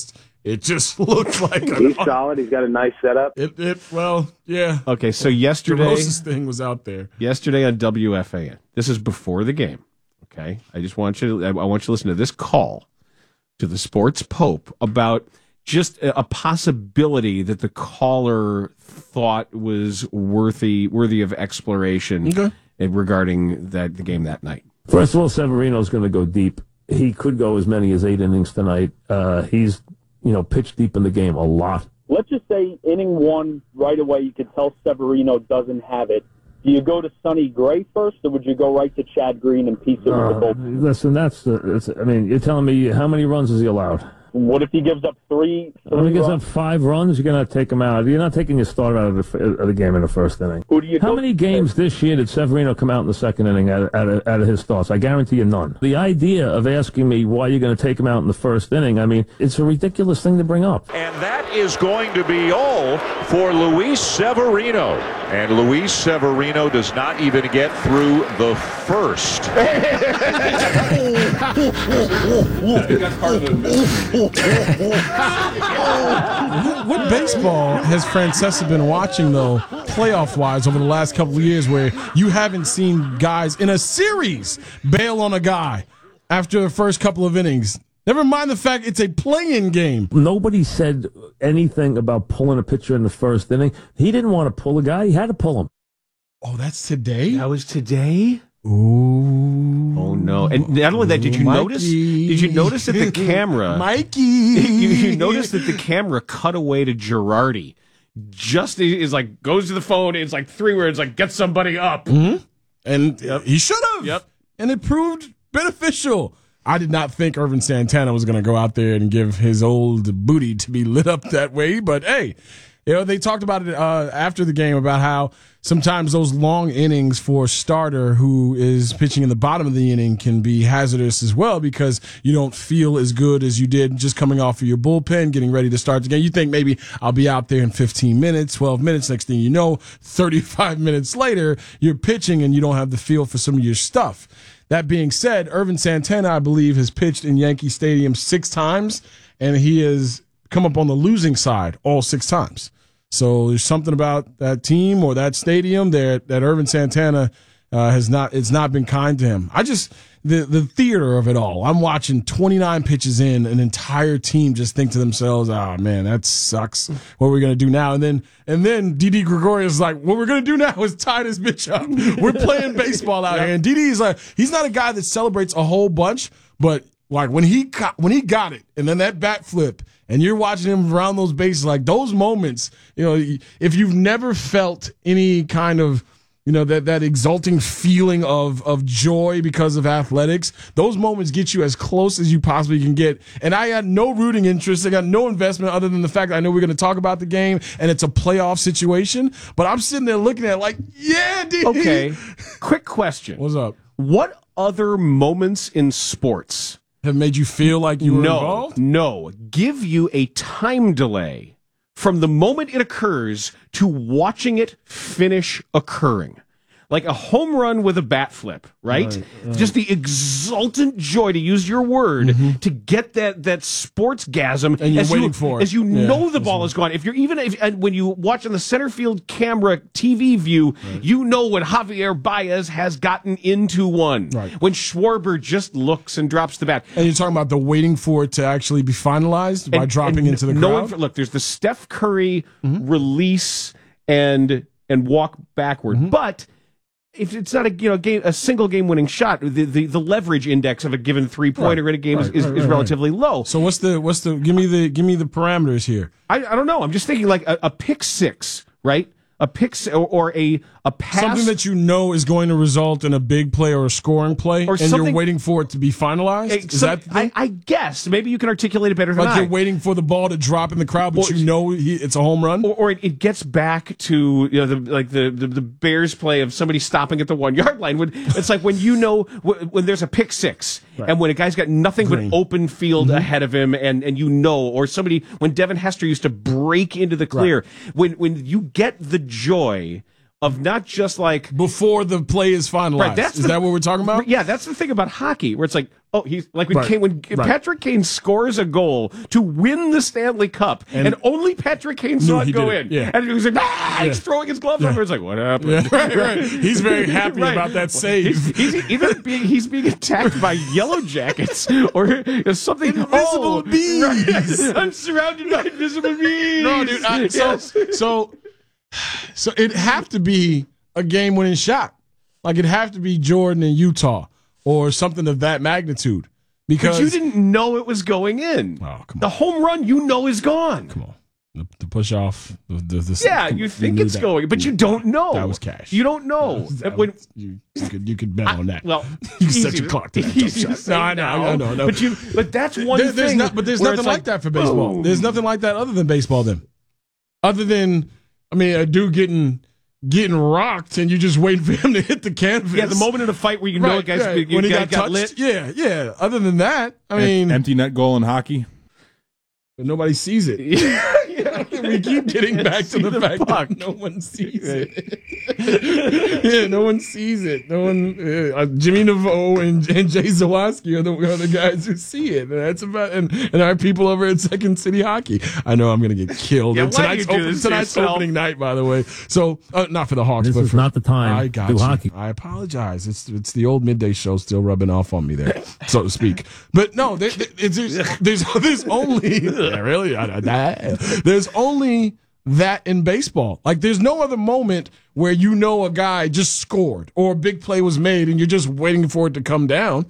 It just looks like a, he's solid. He's got a nice setup. It, it well, yeah. Okay, so yesterday, DeRosa's thing was out there. Yesterday on W F A N. This is before the game. Okay, I just want you to, I want you to listen to this call to the Sports Pope about just a, a possibility that the caller thought was worthy worthy of exploration okay. regarding that the game that night. First of all, Severino's going to go deep. He could go as many as eight innings tonight. Uh, he's, you know, pitched deep in the game a lot. Let's just say inning one, right away, you can tell Severino doesn't have it. Do you go to Sonny Gray first, or would you go right to Chad Green and piece it Uh, with the bullpen? listen, that's, uh, that's, I mean, you're telling me how many runs is he allowed? What if he gives up three? three When he gives runs? up five runs, you're going to take him out. You're not taking your starter out of the, of the game in the first inning. Who do you How go many games this year did Severino come out in the second inning out of, out of, out of his starts? I guarantee you none. The idea of asking me why you're going to take him out in the first inning, I mean, it's a ridiculous thing to bring up. And that is going to be all for Luis Severino. And Luis Severino does not even get through the first. What baseball has Francesa been watching, though, playoff-wise, over the last couple of years, where you haven't seen guys in a series bail on a guy after the first couple of innings? Never mind the fact it's a play-in game. Nobody said anything about pulling a pitcher in the first inning. He didn't want to pull a guy. He had to pull him. Oh, that's today? That was today? Ooh. Oh, no. And not only that, did you Mikey. notice Did you notice that the camera... Mikey! you, you noticed that the camera cut away to Girardi. Just is like, goes to the phone, it's like three words, like, get somebody up. Mm-hmm. And Yep. he should have. Yep. And it proved beneficial. I did not think Irvin Santana was going to go out there and give his old booty to be lit up that way. But, hey, you know, they talked about it uh, after the game about how sometimes those long innings for a starter who is pitching in the bottom of the inning can be hazardous as well, because you don't feel as good as you did just coming off of your bullpen, getting ready to start the game. You think maybe I'll be out there in fifteen minutes, twelve minutes. Next thing you know, thirty-five minutes later, you're pitching and you don't have the feel for some of your stuff. That being said, Irvin Santana, I believe, has pitched in Yankee Stadium six times, and he has come up on the losing side all six times. So there's something about that team or that stadium there that Irvin Santana uh, has not, it's not been kind to him. I just, the, the theater of it all. I'm watching twenty-nine pitches in, an entire team just think to themselves, oh man, that sucks. What are we going to do now? And then, and then Didi Gregorius is like, what we're going to do now is tie this bitch up. We're playing baseball out here. And Didi is like, he's not a guy that celebrates a whole bunch, but like when he got, when he got it and then that bat flip, and you're watching him around those bases, like those moments, you know, if you've never felt any kind of, you know, that, that exulting feeling of, of joy because of athletics, those moments get you as close as you possibly can get. And I got no rooting interest. I got no investment other than the fact that I know we're going to talk about the game and it's a playoff situation. But I'm sitting there looking at it like, yeah, dude. Okay. Quick question. What's up? What other moments in sports have made you feel like you were no, involved? No. Give you a time delay from the moment it occurs to watching it finish occurring. Like a home run with a bat flip, right? Right, right. Just the exultant joy, to use your word, mm-hmm. to get that that sports gasm. And you're as waiting you, for it. As you Yeah, know the ball is gone. If you're even, if, and when you watch on the center field camera T V view, right. you know when Javier Baez has gotten into one. Right. When Schwarber just looks and drops the bat. And you're talking about the waiting for it to actually be finalized by and, dropping and into the no crowd? One, look, there's the Steph Curry mm-hmm. release and and walk backward. Mm-hmm. But if it's not a you know game a single game winning shot, the, the, the leverage index of a given three pointer right, in a game right, is, is, right, is relatively right. low. So what's the what's the give me the give me the parameters here? I, I don't know. I'm just thinking like a, a pick six, right? A pick or, or a a pass, something that you know is going to result in a big play or a scoring play, or and you're waiting for it to be finalized. It, is some, that the thing? I, I guess maybe you can articulate it better than like I. You're waiting for the ball to drop in the crowd, but or, you know he, it's a home run, or, or it, it gets back to you know the like the, the, the Bears play of somebody stopping at the one yard line. When it's like when you know when there's a pick six, right. and when a guy's got nothing Green. but open field mm-hmm. ahead of him, and, and you know, or somebody when Devin Hester used to break into the clear, right. when when you get the joy of not just like before the play is finalized. Right, that's is the, that what we're talking about? Yeah, that's the thing about hockey, where it's like, oh, he's like when, Right. Kane, when Right. Patrick Kane scores a goal to win the Stanley Cup, and, And- only Patrick Kane Knew saw he it go did in, it, yeah. and he was like, ah, Yeah. he's throwing his gloves Yeah. over. It's like, what happened? Yeah, right, right. He's very happy Right. about that save. He's, he's even being he's being attacked by yellow jackets or something. Invisible oh, bees. Right. I'm surrounded by invisible bees. No, dude. I, so, Yes. so, so it'd have to be a game-winning shot. Like it'd have to be Jordan in Utah or something of that magnitude. Because But you didn't know it was going in. Oh, come on. The home run, you know, is gone. Come on. The, the push off. The, the, the, Yeah, come- you think knew it's that. going, but you don't know. That was cash. You don't know. That When- was- you, you could you could bet on that. well, you set easy your to- clock to that jump easy to shot. say No, I know, now, I know, I know. But you, but that's one There- there's thing. not, but there's where nothing it's like, that for baseball. boom. There's nothing like that other than baseball. Then, other than I mean, a dude getting getting rocked and you just waiting for him to hit the canvas. Yeah, the moment in a fight where you know a Right, guy's right. you when he guy got, got touched. lit. Yeah, yeah. Other than that, I mean, empty net goal in hockey. But nobody sees it. We keep getting back to the, the fact puck. that no one sees it. yeah, no one sees it. No one. Uh, Jimmy Naveau and, and Jay Zawaski are the, are the guys who see it. And that's about and, and our people over at Second City Hockey. I know I'm going to get killed. Yeah, And why do you tonight's do open- this to tonight's yourself? opening night, by the way. So uh, not for the Hawks, This but is for, not the time I got to you. hockey. I apologize. It's it's the old midday show still rubbing off on me there, so to speak. But no, there, there, it's, there's, there's there's only yeah, really I, I, there's only that in baseball. Like there's no other moment where you know a guy just scored or a big play was made and you're just waiting for it to come down.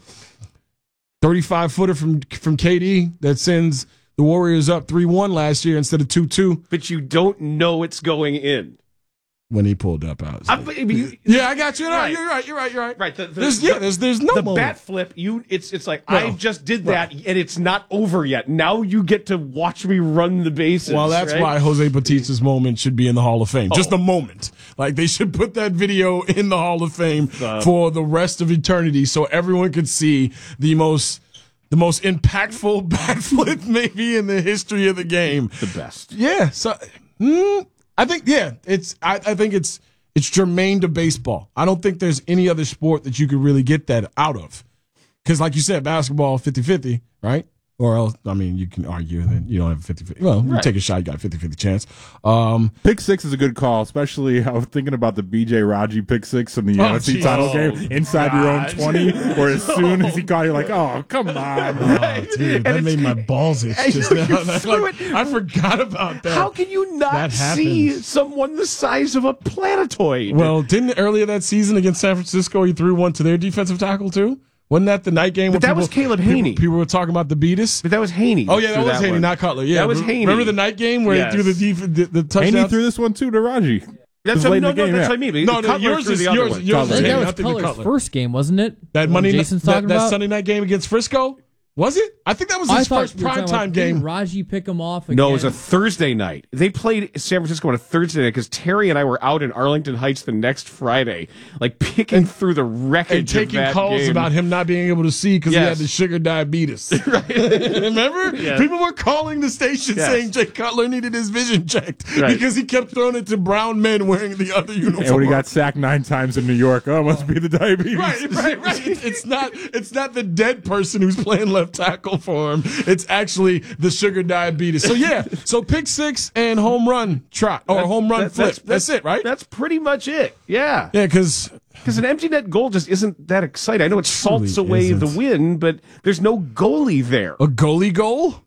thirty-five footer from from K D that sends the Warriors up three one last year instead of two two. But you don't know it's going in. When he pulled up, I was I, like, I mean, yeah, I got you. No, Right. You're right. You're right. You're right. Right. The, the, There's yeah. There's there's no the moment. bat flip. You. It's it's like No. I just did that and it's not over yet. Now you get to watch me run the bases. Well, that's right? why Jose Batista's moment should be in the Hall of Fame. Just Oh. the moment. Like they should put that video in the Hall of Fame Uh, for the rest of eternity so everyone could see the most the most impactful bat flip maybe in the history of the game. the best. Yeah. So mm, I think yeah, it's I, I think it's it's germane to baseball. I don't think there's any other sport that you could really get that out of. Because like you said, basketball fifty-fifty, right? Or else, I mean, you can argue that you don't have a fifty-fifty. Well, you Right. take a shot, you got a fifty-fifty chance. Um, Pick six is a good call, especially I was thinking about the B J Raji pick six in the Oh, N F C geez. title Oh, game inside your own God. twenty, where as soon as he caught, you're like, oh, come on. oh, dude, that made my balls itch just now. That's like, I forgot about that. How can you not That see happens. someone the size of a planetoid? Well, didn't earlier that season against San Francisco, he threw one to their defensive tackle too? Wasn't that the night game? But where that was people- Caleb people- Haney. People were talking about the Beatus. But that was Haney. Oh yeah, that threw was Haney, one. not Cutler. Yeah, that was Re- Haney. Remember the night game where Yes. he threw the def- the, the touchdown? And he threw this one too to Raji. That's It was what, late in no, the no, game, that's yeah. what I mean. No, no, Cutler yours threw is the other yours. one. yours I is think Haney, that I was think the Cutler's Cutler. first game, wasn't it? That When Monday, Jason's that, talking that about Sunday night game against Frisco. Was it? I think that was I his thought first we were talking primetime about, didn't game. Raji pick him off again? No, it was a Thursday night. They played San Francisco on a Thursday night because Terry and I were out in Arlington Heights the next Friday, like picking through the wreckage And taking of that calls game. about him not being able to see because he Yes. had the sugar diabetes. Remember? Yes. People were calling the station Yes. saying Jay Cutler needed his vision checked Right. because he kept throwing it to brown men wearing the other uniform. And when he got sacked nine times in New York, oh, it must be the diabetes. Right, right, right. It's not. It's not the dead person who's playing left tackle for him. It's actually the sugar diabetes. So yeah. So pick six and home run trot or That's- home run that- flip. That's, That's, it, right? That's pretty much it. Yeah. Yeah, because Because an empty net goal just isn't that exciting. I know it salts truly away isn't. the win, but there's no goalie there. a goalie goal.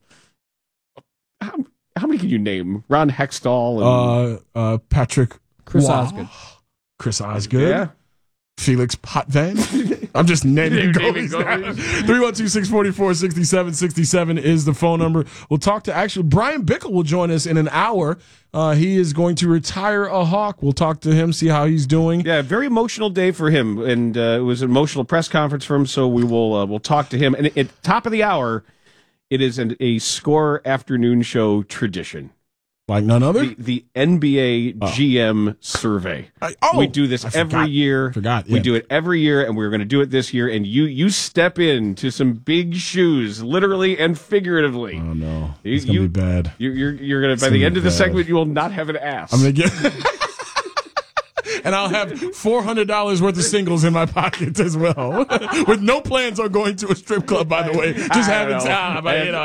How, how many can you name? Ron Hextall and Uh, uh, Patrick Chris Waugh, Osgood. Chris Osgood. yeah. Felix Potvin. I'm just naming You're naming goalies. three one two, six four four, six seven six seven is the phone number. We'll talk to actually Brian Bickle will join us in an hour. Uh, he is going to retire a Hawk. We'll talk to him, see how he's doing. Yeah, very emotional day for him, and uh, it was an emotional press conference for him. So we will uh, we'll talk to him. And at top of the hour, it is an, a Score afternoon show tradition. Like none other? The, the N B A Oh. G M survey. I- oh, we do this I every forgot. year. Forgot, We yeah. do it every year, and we're going to do it this year. And you you step into some big shoes, literally and figuratively. Oh no, You- it's gonna you- be bad. You, you're you're going to It's by gonna the be end of the bad. segment, you will not have an ass. I'm gonna get. and I'll have four hundred dollars worth of singles in my pocket as well. With no plans on going to a strip club, by the way. Just having time. I, you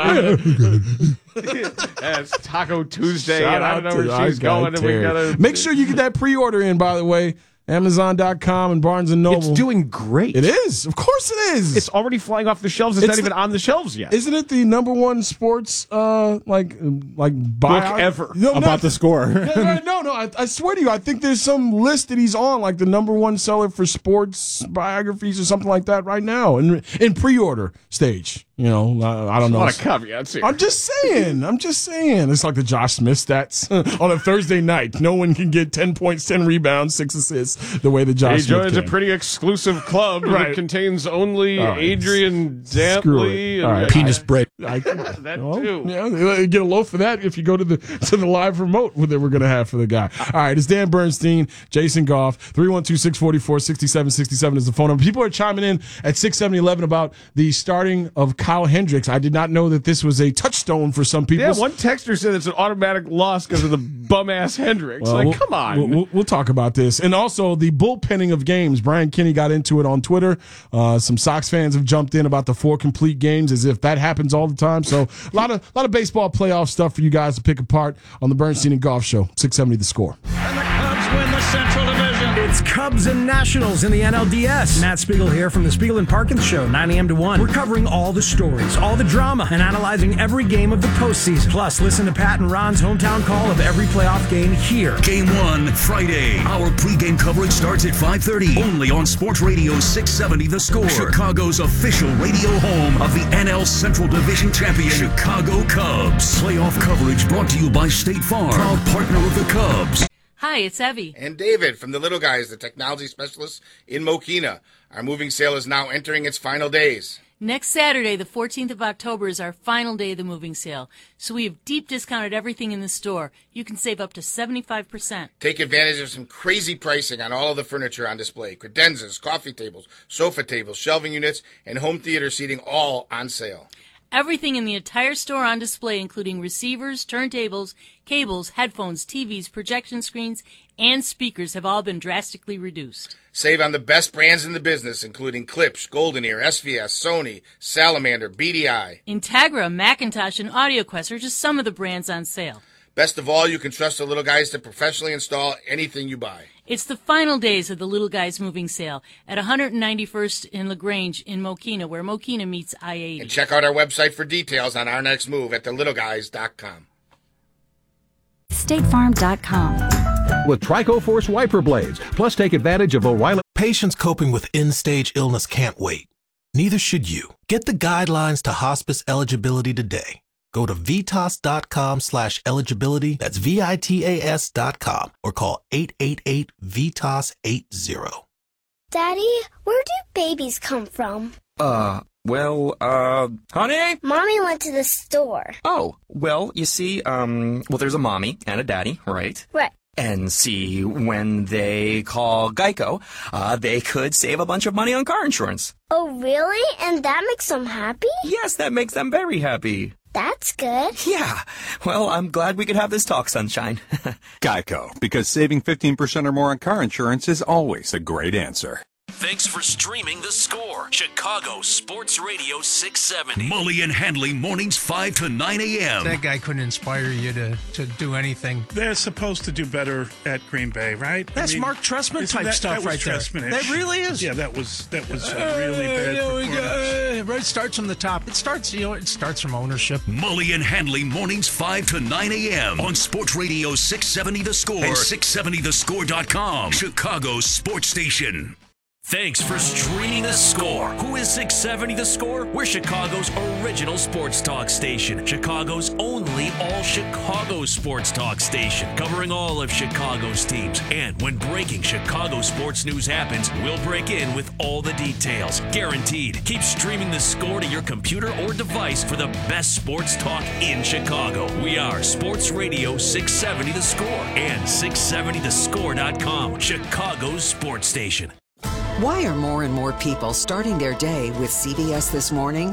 know, it's Taco Tuesday, Shout and I don't know where she's going. And we gotta Make sure you get that pre-order in, by the way. Amazon dot com and Barnes and Noble. It's doing great. It is. Of course it is. It's already flying off the shelves. It's, It's not even the- on the shelves yet. Isn't it the number one sports uh like like bio- ever No, About not- the score. no, no, no. I, I swear to you, I think there's some list that he's on, like the number one seller for sports biographies or something like that right now, in in pre-order stage. You know, I, I don't A know. lot of caveats here. I'm just saying. I'm just saying. It's like the Josh Smith stats on a Thursday night. No one can get ten points, ten rebounds, six assists the way that Josh He Smith joins a can. pretty exclusive club Right. that contains only All right. Adrian Screw Dantley. it. All right. and- Penis break. I, that well, too. Yeah, you get a loaf for that if you go to the to the live remote that we're going to have for the guy. All right, it's Dan Bernstein, Jason Goff. three one two, six four four, six seven six seven is the phone number. People are chiming in at six seven eleven about the starting of Kyle Hendricks. I did not know that this was a touchstone for some people. Yeah, one texter said it's an automatic loss because of the bum ass Hendricks. Well, like, we'll- come on. We'll, we'll, we'll talk about this. And also the bullpenning of games. Brian Kinney got into it on Twitter. Uh, some Sox fans have jumped in about the four complete games as if that happens all the time. So a lot of a lot of baseball playoff stuff for you guys to pick apart on the Bernstein and Golf Show. six seventy The Score. Cubs win the Central Division. It's Cubs and Nationals in the N L D S. Matt Spiegel here from the Spiegel and Parkins Show, nine a.m. to one. We're covering all the stories, all the drama, and analyzing every game of the postseason. Plus, listen to Pat and Ron's hometown call of every playoff game here. Game one, Friday. Our pregame coverage starts at five thirty. Only on Sports Radio six seventy The Score. Chicago's official radio home of the N L Central Division champion, Chicago Cubs. Playoff coverage brought to you by State Farm, proud partner of the Cubs. Hi, it's Evie. And David from the Little Guys, the technology specialist in Mokina. Our moving sale is now entering its final days. Next Saturday, the fourteenth of October, is our final day of the moving sale. So we have deep discounted everything in the store. You can save up to seventy-five percent. Take advantage of some crazy pricing on all of the furniture on display. Credenzas, coffee tables, sofa tables, shelving units, and home theater seating all on sale. Everything in the entire store on display, including receivers, turntables, cables, headphones, T Vs, projection screens, and speakers, have all been drastically reduced. Save on the best brands in the business, including Klipsch, Golden Ear, S V S, Sony, Salamander, B D I. Integra, Macintosh, and AudioQuest are just some of the brands on sale. Best of all, you can trust the Little Guys to professionally install anything you buy. It's the final days of the Little Guys moving sale at one ninety-first in LaGrange in Mokina, where Mokina meets I eighty. And check out our website for details on our next move at the little guys dot com. State Farm dot com. With Trico Force wiper blades, plus take advantage of O'Reilly. Patients coping with end-stage illness can't wait. Neither should you. Get the guidelines to hospice eligibility today. Go to vitas dot com slash eligibility. That's V I T A S dot com or call eight eight eight V I T A S eighty. Daddy, where do babies come from? Uh, well, uh, honey? Mommy went to the store. Oh, well, you see, um, well, there's a mommy and a daddy, right? Right. And see, when they call Geico, uh, they could save a bunch of money on car insurance. Oh, really? And that makes them happy? Yes, that makes them very happy. That's good. Yeah. Well, I'm glad we could have this talk, Sunshine. Geico, because saving fifteen percent or more on car insurance is always a great answer. Thanks for streaming The Score, Chicago Sports Radio six seventy. Mully and Handley, mornings five to nine a.m. That guy couldn't inspire you to, to do anything. They're supposed to do better at Green Bay, right? That's I mean, Mark Trestman isn't type that, stuff that was right there. Trestman-ish. That really is. Yeah, that was that was a really Uh, bad you know, we performance. got- uh, right, starts from the top. It starts, you know, it starts from ownership. Mully and Handley, mornings five to nine a.m. on Sports Radio six seventy The Score and six seventy the score dot com, Chicago's sports station. Thanks for streaming The Score. Who is six seventy The Score? We're Chicago's original sports talk station. Chicago's only all-Chicago sports talk station. Covering all of Chicago's teams. And when breaking Chicago sports news happens, we'll break in with all the details. Guaranteed. Keep streaming The Score to your computer or device for the best sports talk in Chicago. We are Sports Radio six seventy The Score and six seventy the score dot com, Chicago's sports station. Why are more and more people starting their day with C B S This Morning?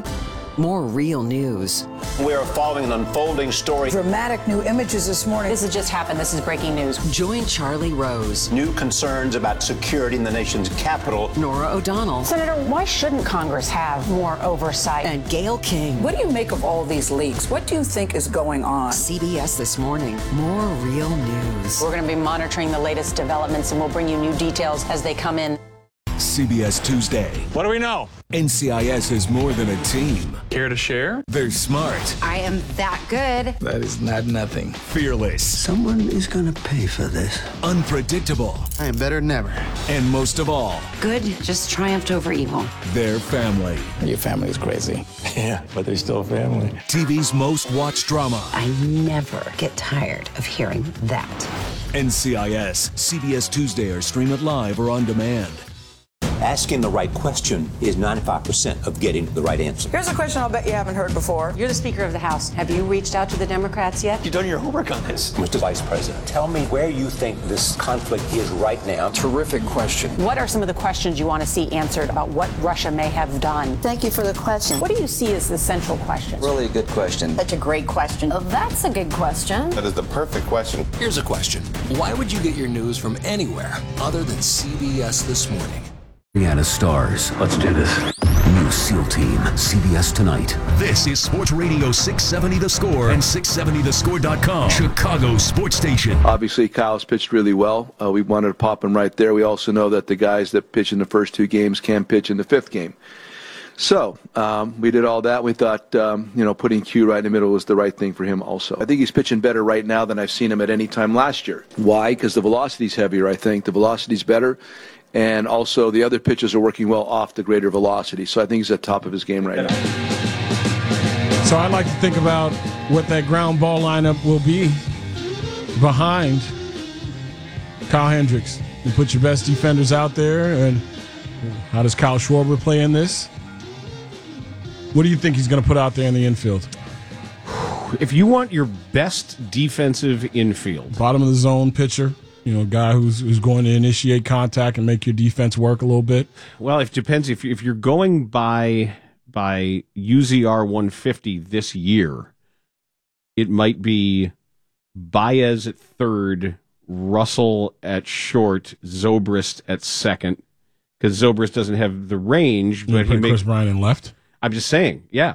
more real news. We're following an unfolding story. Dramatic new images this morning. This has just happened. This is breaking news. Join Charlie Rose. New concerns about security in the nation's capital. Nora O'Donnell. Senator, why shouldn't Congress have more oversight? And Gayle King. What do you make of all these leaks? What do you think is going on? C B S This Morning. More real news. We're going to be monitoring the latest developments, and we'll bring you new details as they come in. C B S Tuesday. What do we know? N C I S is more than a team. Care to share? They're smart. I am that good. That is not nothing. Fearless. Someone is going to pay for this. Unpredictable. I am better than ever. And most of all, good just triumphed over evil. Their family. Your family is crazy. Yeah, but they're still family. T V's most watched drama. I never get tired of hearing that. N C I S, C B S Tuesday, or stream it live or on demand. Asking the right question is ninety-five percent of getting the right answer. Here's a question I'll bet you haven't heard before. You're the Speaker of the House. Have you reached out to the Democrats yet? You've done your homework on this. Mister Vice President, tell me where you think this conflict is right now. Terrific question. What are some of the questions you want to see answered about what Russia may have done? Thank you for the question. What do you see as the central question? Really a good question. That's a great question. Oh, that's a good question. That is the perfect question. Here's a question. Why would you get your news from anywhere other than C B S This Morning? Rihanna stars. Let's do this. New SEAL Team, C B S Tonight. This is Sports Radio six seventy The Score and six seventy the score dot com, Chicago's sports station. Obviously, Kyle's pitched really well. Uh, we wanted to pop him right there. We also know that the guys that pitch in the first two games can pitch in the fifth game. So um, we did all that. We thought, um, you know, putting Q right in the middle was the right thing for him also. I think he's pitching better right now than I've seen him at any time last year. Why? Because the velocity's heavier, I think. The velocity's better. And also the other pitches are working well off the greater velocity. So I think he's at the top of his game right now. So I like to think about what that ground ball lineup will be behind Kyle Hendricks. You put your best defenders out there, and how does Kyle Schwarber play in this? What do you think he's going to put out there in the infield? If you want your best defensive infield, bottom of the zone pitcher. You know, a guy who's who's going to initiate contact and make your defense work a little bit. Well, it depends. If if you're going by by U Z R one fifty this year, it might be Baez at third, Russell at short, Zobrist at second, because Zobrist doesn't have the range. You but he put makes Chris Bryant in left. I'm just saying, yeah.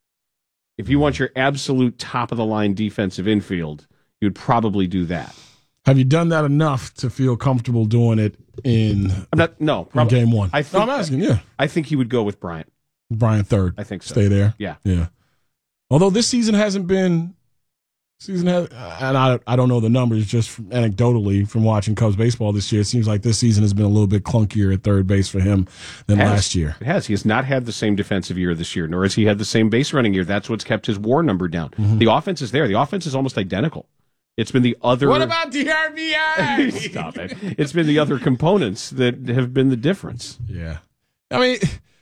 If you want your absolute top of the line defensive infield, you'd probably do that. Have you done that enough to feel comfortable doing it in, I'm not, no, probably, in game one? I think, no, I'm asking, yeah. I think he would go with Bryant. Bryant third. I think so. Stay there. Yeah. Yeah. Although this season hasn't been, season has, and I, I don't know the numbers, just from, anecdotally from watching Cubs baseball this year, it seems like this season has been a little bit clunkier at third base for him than last year. It has. He has not had the same defensive year this year, nor has he had the same base running year. That's what's kept his WAR number down. Mm-hmm. The offense is there. The offense is almost identical. It's been the other. What about the R B I? Stop it. It's been the other components that have been the difference. Yeah. I mean,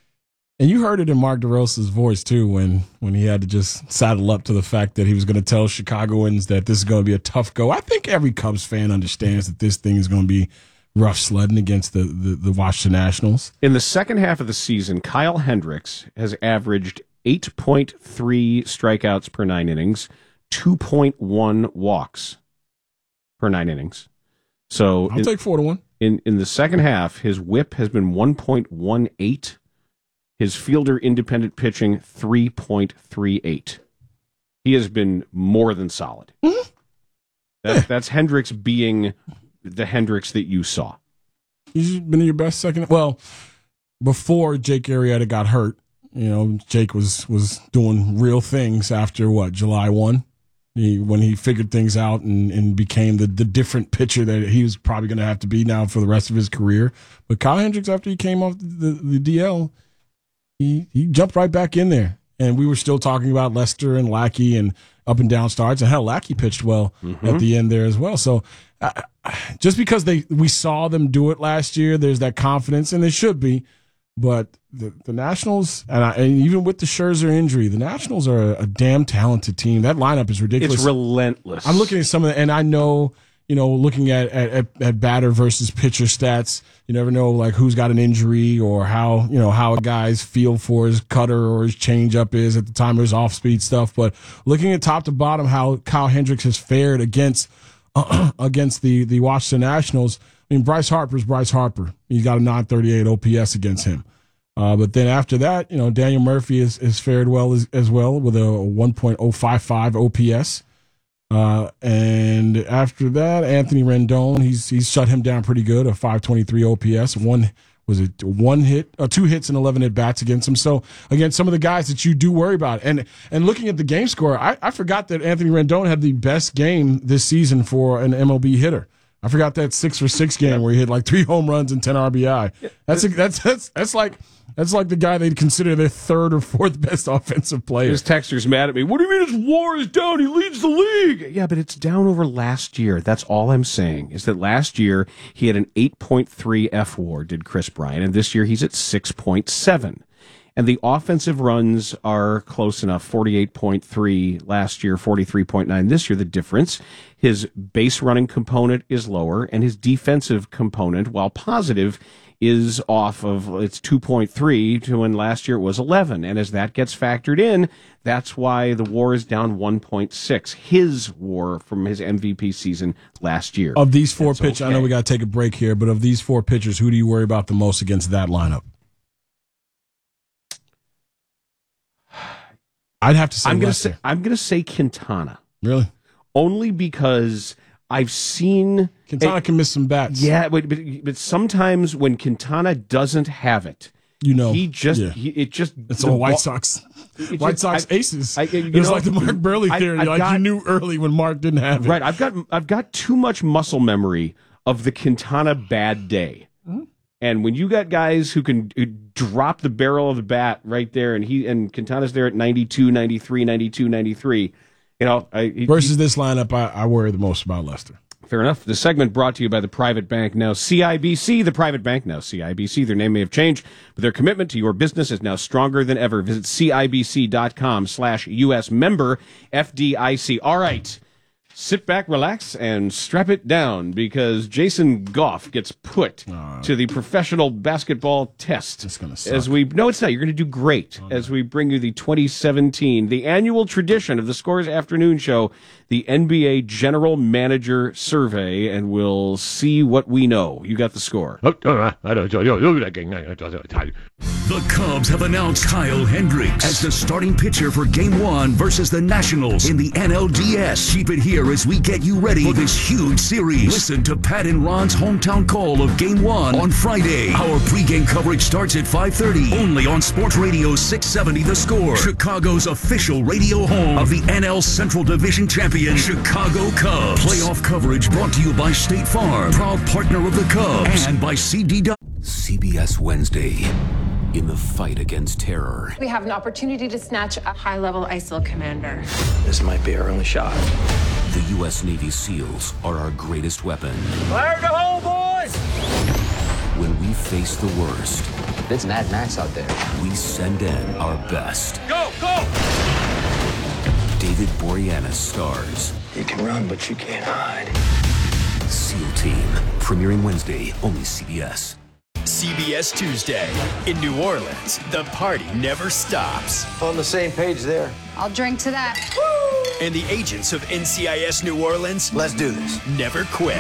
and you heard it in Mark DeRosa's voice, too, when, when he had to just saddle up to the fact that he was going to tell Chicagoans that this is going to be a tough go. I think every Cubs fan understands that this thing is going to be rough sledding against the, the, the Washington Nationals. In the second half of the season, Kyle Hendricks has averaged eight point three strikeouts per nine innings, two point one walks per nine innings. So I'll in, take four to one. In in the second half, his whip has been one point one eight. His fielder independent pitching, three point three eight. He has been more than solid. Mm-hmm. That, yeah. That's Hendricks being the Hendricks that you saw. He's been your best second. Well, before Jake Arrieta got hurt, you know, Jake was, was doing real things after, what, July first? He, when he figured things out and, and became the, the different pitcher that he was probably going to have to be now for the rest of his career. But Kyle Hendricks, after he came off the, the D L, he, he jumped right back in there. And we were still talking about Lester and Lackey and up and down starts. And hell, Lackey pitched well mm-hmm. at the end there as well. So uh, just because they we saw them do it last year, there's that confidence, and there should be. But the, the Nationals, and, I, and even with the Scherzer injury, the Nationals are a, a damn talented team. That lineup is ridiculous. It's relentless. I'm looking at some of the, and I know, you know, looking at, at, at batter versus pitcher stats, you never know like who's got an injury or how, you know, how a guy's feel for his cutter or his changeup is at the time of his off speed stuff. But looking at top to bottom, how Kyle Hendricks has fared against, uh, against the, the Washington Nationals. I mean, Bryce Harper's Bryce Harper. He's got a nine thirty-eight O P S against him. Uh, but then after that, you know, Daniel Murphy has, has fared well as, as well with a one point oh five five O P S. Uh, and after that, Anthony Rendon, he's he's shut him down pretty good, a five twenty-three O P S. One was it one hit, uh, two hits and eleven at bats against him. So again, some of the guys that you do worry about, and and looking at the game score, I, I forgot that Anthony Rendon had the best game this season for an M L B hitter. I forgot that six for six game where he hit like three home runs and ten R B I. That's a, that's that's that's like. That's like the guy they'd consider their third or fourth best offensive player. His texter's mad at me. What do you mean his WAR is down? He leads the league. Yeah, but it's down over last year. That's all I'm saying, is that last year he had an eight point three F WAR, did Chris Bryant, and this year he's at six point seven. And the offensive runs are close enough, forty-eight point three last year, forty-three point nine this year. The difference, his base running component is lower, and his defensive component, while positive, is off of its two point three to when last year it was eleven. And as that gets factored in, that's why the WAR is down one point six. His WAR from his M V P season last year. Of these four pitchers, okay. I know we got to take a break here, but of these four pitchers, who do you worry about the most against that lineup? I'd have to say I'm gonna Lester. say I'm going to say Quintana. Really? Only because I've seen Quintana a, can miss some bats. Yeah, but, but but sometimes when Quintana doesn't have it, you know, he just yeah. he, it just it's all White Sox, White just, Sox I, aces. I, you it's know, like the Mark Burley theory. I, like got, you knew early when Mark didn't have it. Right. I've got I've got too much muscle memory of the Quintana bad day. Mm-hmm. And when you got guys who can who drop the barrel of the bat right there, and he and Quintana's there at ninety-two, ninety-three, ninety-two, ninety-three, you know, I, he, versus he, this lineup, I, I worry the most about Lester. Fair enough. The segment brought to you by the Private Bank, now C I B C. The Private Bank, now C I B C. Their name may have changed, but their commitment to your business is now stronger than ever. Visit cibc.com slash U.S. member F D I C. All right. Sit back, relax, and strap it down, because Jason Goff gets put uh, to the professional basketball test. It's going to suck. As we, no, it's not. You're going to do great. Oh, as we bring you the twenty seventeen, the annual tradition of the Scores Afternoon Show, the N B A General Manager Survey, and we'll see what we know. You got the score. The Cubs have announced Kyle Hendricks as the starting pitcher for Game one versus the Nationals in the N L D S. Keep it here as we get you ready for this huge series. Listen to Pat and Ron's hometown call of Game one on Friday. Our pregame coverage starts at five thirty, only on Sports Radio six seventy The Score, Chicago's official radio home of the N L Central Division champion Chicago Cubs. Playoff coverage brought to you by State Farm, proud partner of the Cubs, and by C D W. C B S Wednesday. In the fight against terror. We have an opportunity to snatch a high-level I S I L commander. This might be our only shot. The U S Navy SEALs are our greatest weapon. Fire in the hole, boys! When we face the worst, it's Mad Max out there. We send in our best. Go, go! David Boreanaz stars. You can run, but you can't hide. SEAL Team, premiering Wednesday, only C B S. C B S Tuesday. In New Orleans, the party never stops. On the same page there. I'll drink to that. And the agents of N C I S New Orleans, let's do this, never quit.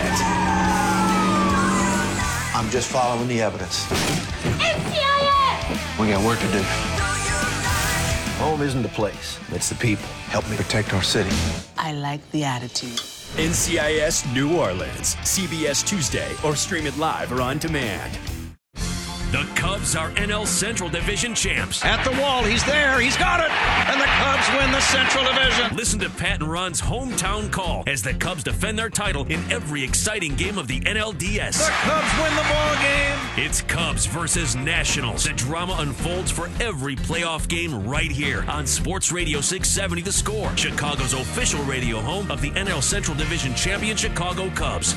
I'm just following the evidence. N C I S! We got work to do. Home isn't the place, it's the people. Help me protect our city. I like the attitude. N C I S New Orleans. C B S Tuesday, or stream it live or on demand. The Cubs are N L Central Division champs. At the wall, he's there, he's got it, and the Cubs win the Central Division. Listen to Pat and Ron's hometown call as the Cubs defend their title in every exciting game of the N L D S. The Cubs win the ball game. It's Cubs versus Nationals. The drama unfolds for every playoff game right here on Sports Radio six seventy The Score, Chicago's official radio home of the N L Central Division champion Chicago Cubs.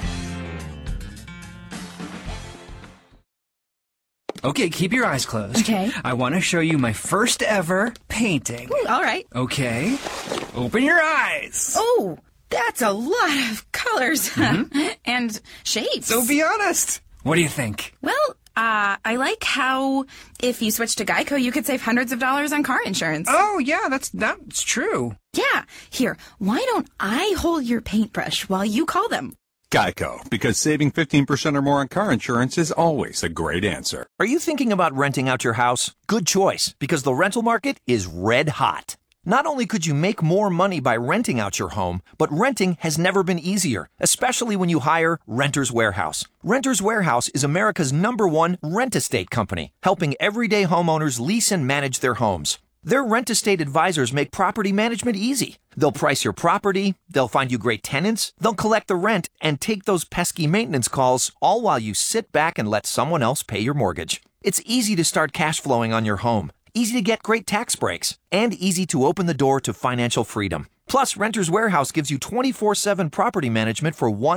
Okay, keep your eyes closed. Okay. I want to show you my first ever painting. Ooh, all right. Okay. Open your eyes. Oh, that's a lot of colors Mm-hmm. and shapes. So be honest. What do you think? Well, uh, I like how if you switch to Geico, you could save hundreds of dollars on car insurance. Oh, yeah, that's that's true. Yeah. Here, why don't I hold your paintbrush while you call them? Geico, because saving fifteen percent or more on car insurance is always a great answer. Are you thinking about renting out your house? Good choice, because the rental market is red hot. Not only could you make more money by renting out your home, but renting has never been easier, especially when you hire Renters Warehouse. Renters Warehouse is America's number one rent-estate company, helping everyday homeowners lease and manage their homes. Their rent-estate advisors make property management easy. They'll price your property, they'll find you great tenants, they'll collect the rent, and take those pesky maintenance calls, all while you sit back and let someone else pay your mortgage. It's easy to start cash flowing on your home, easy to get great tax breaks, and easy to open the door to financial freedom. Plus, Renters Warehouse gives you twenty-four seven property management for one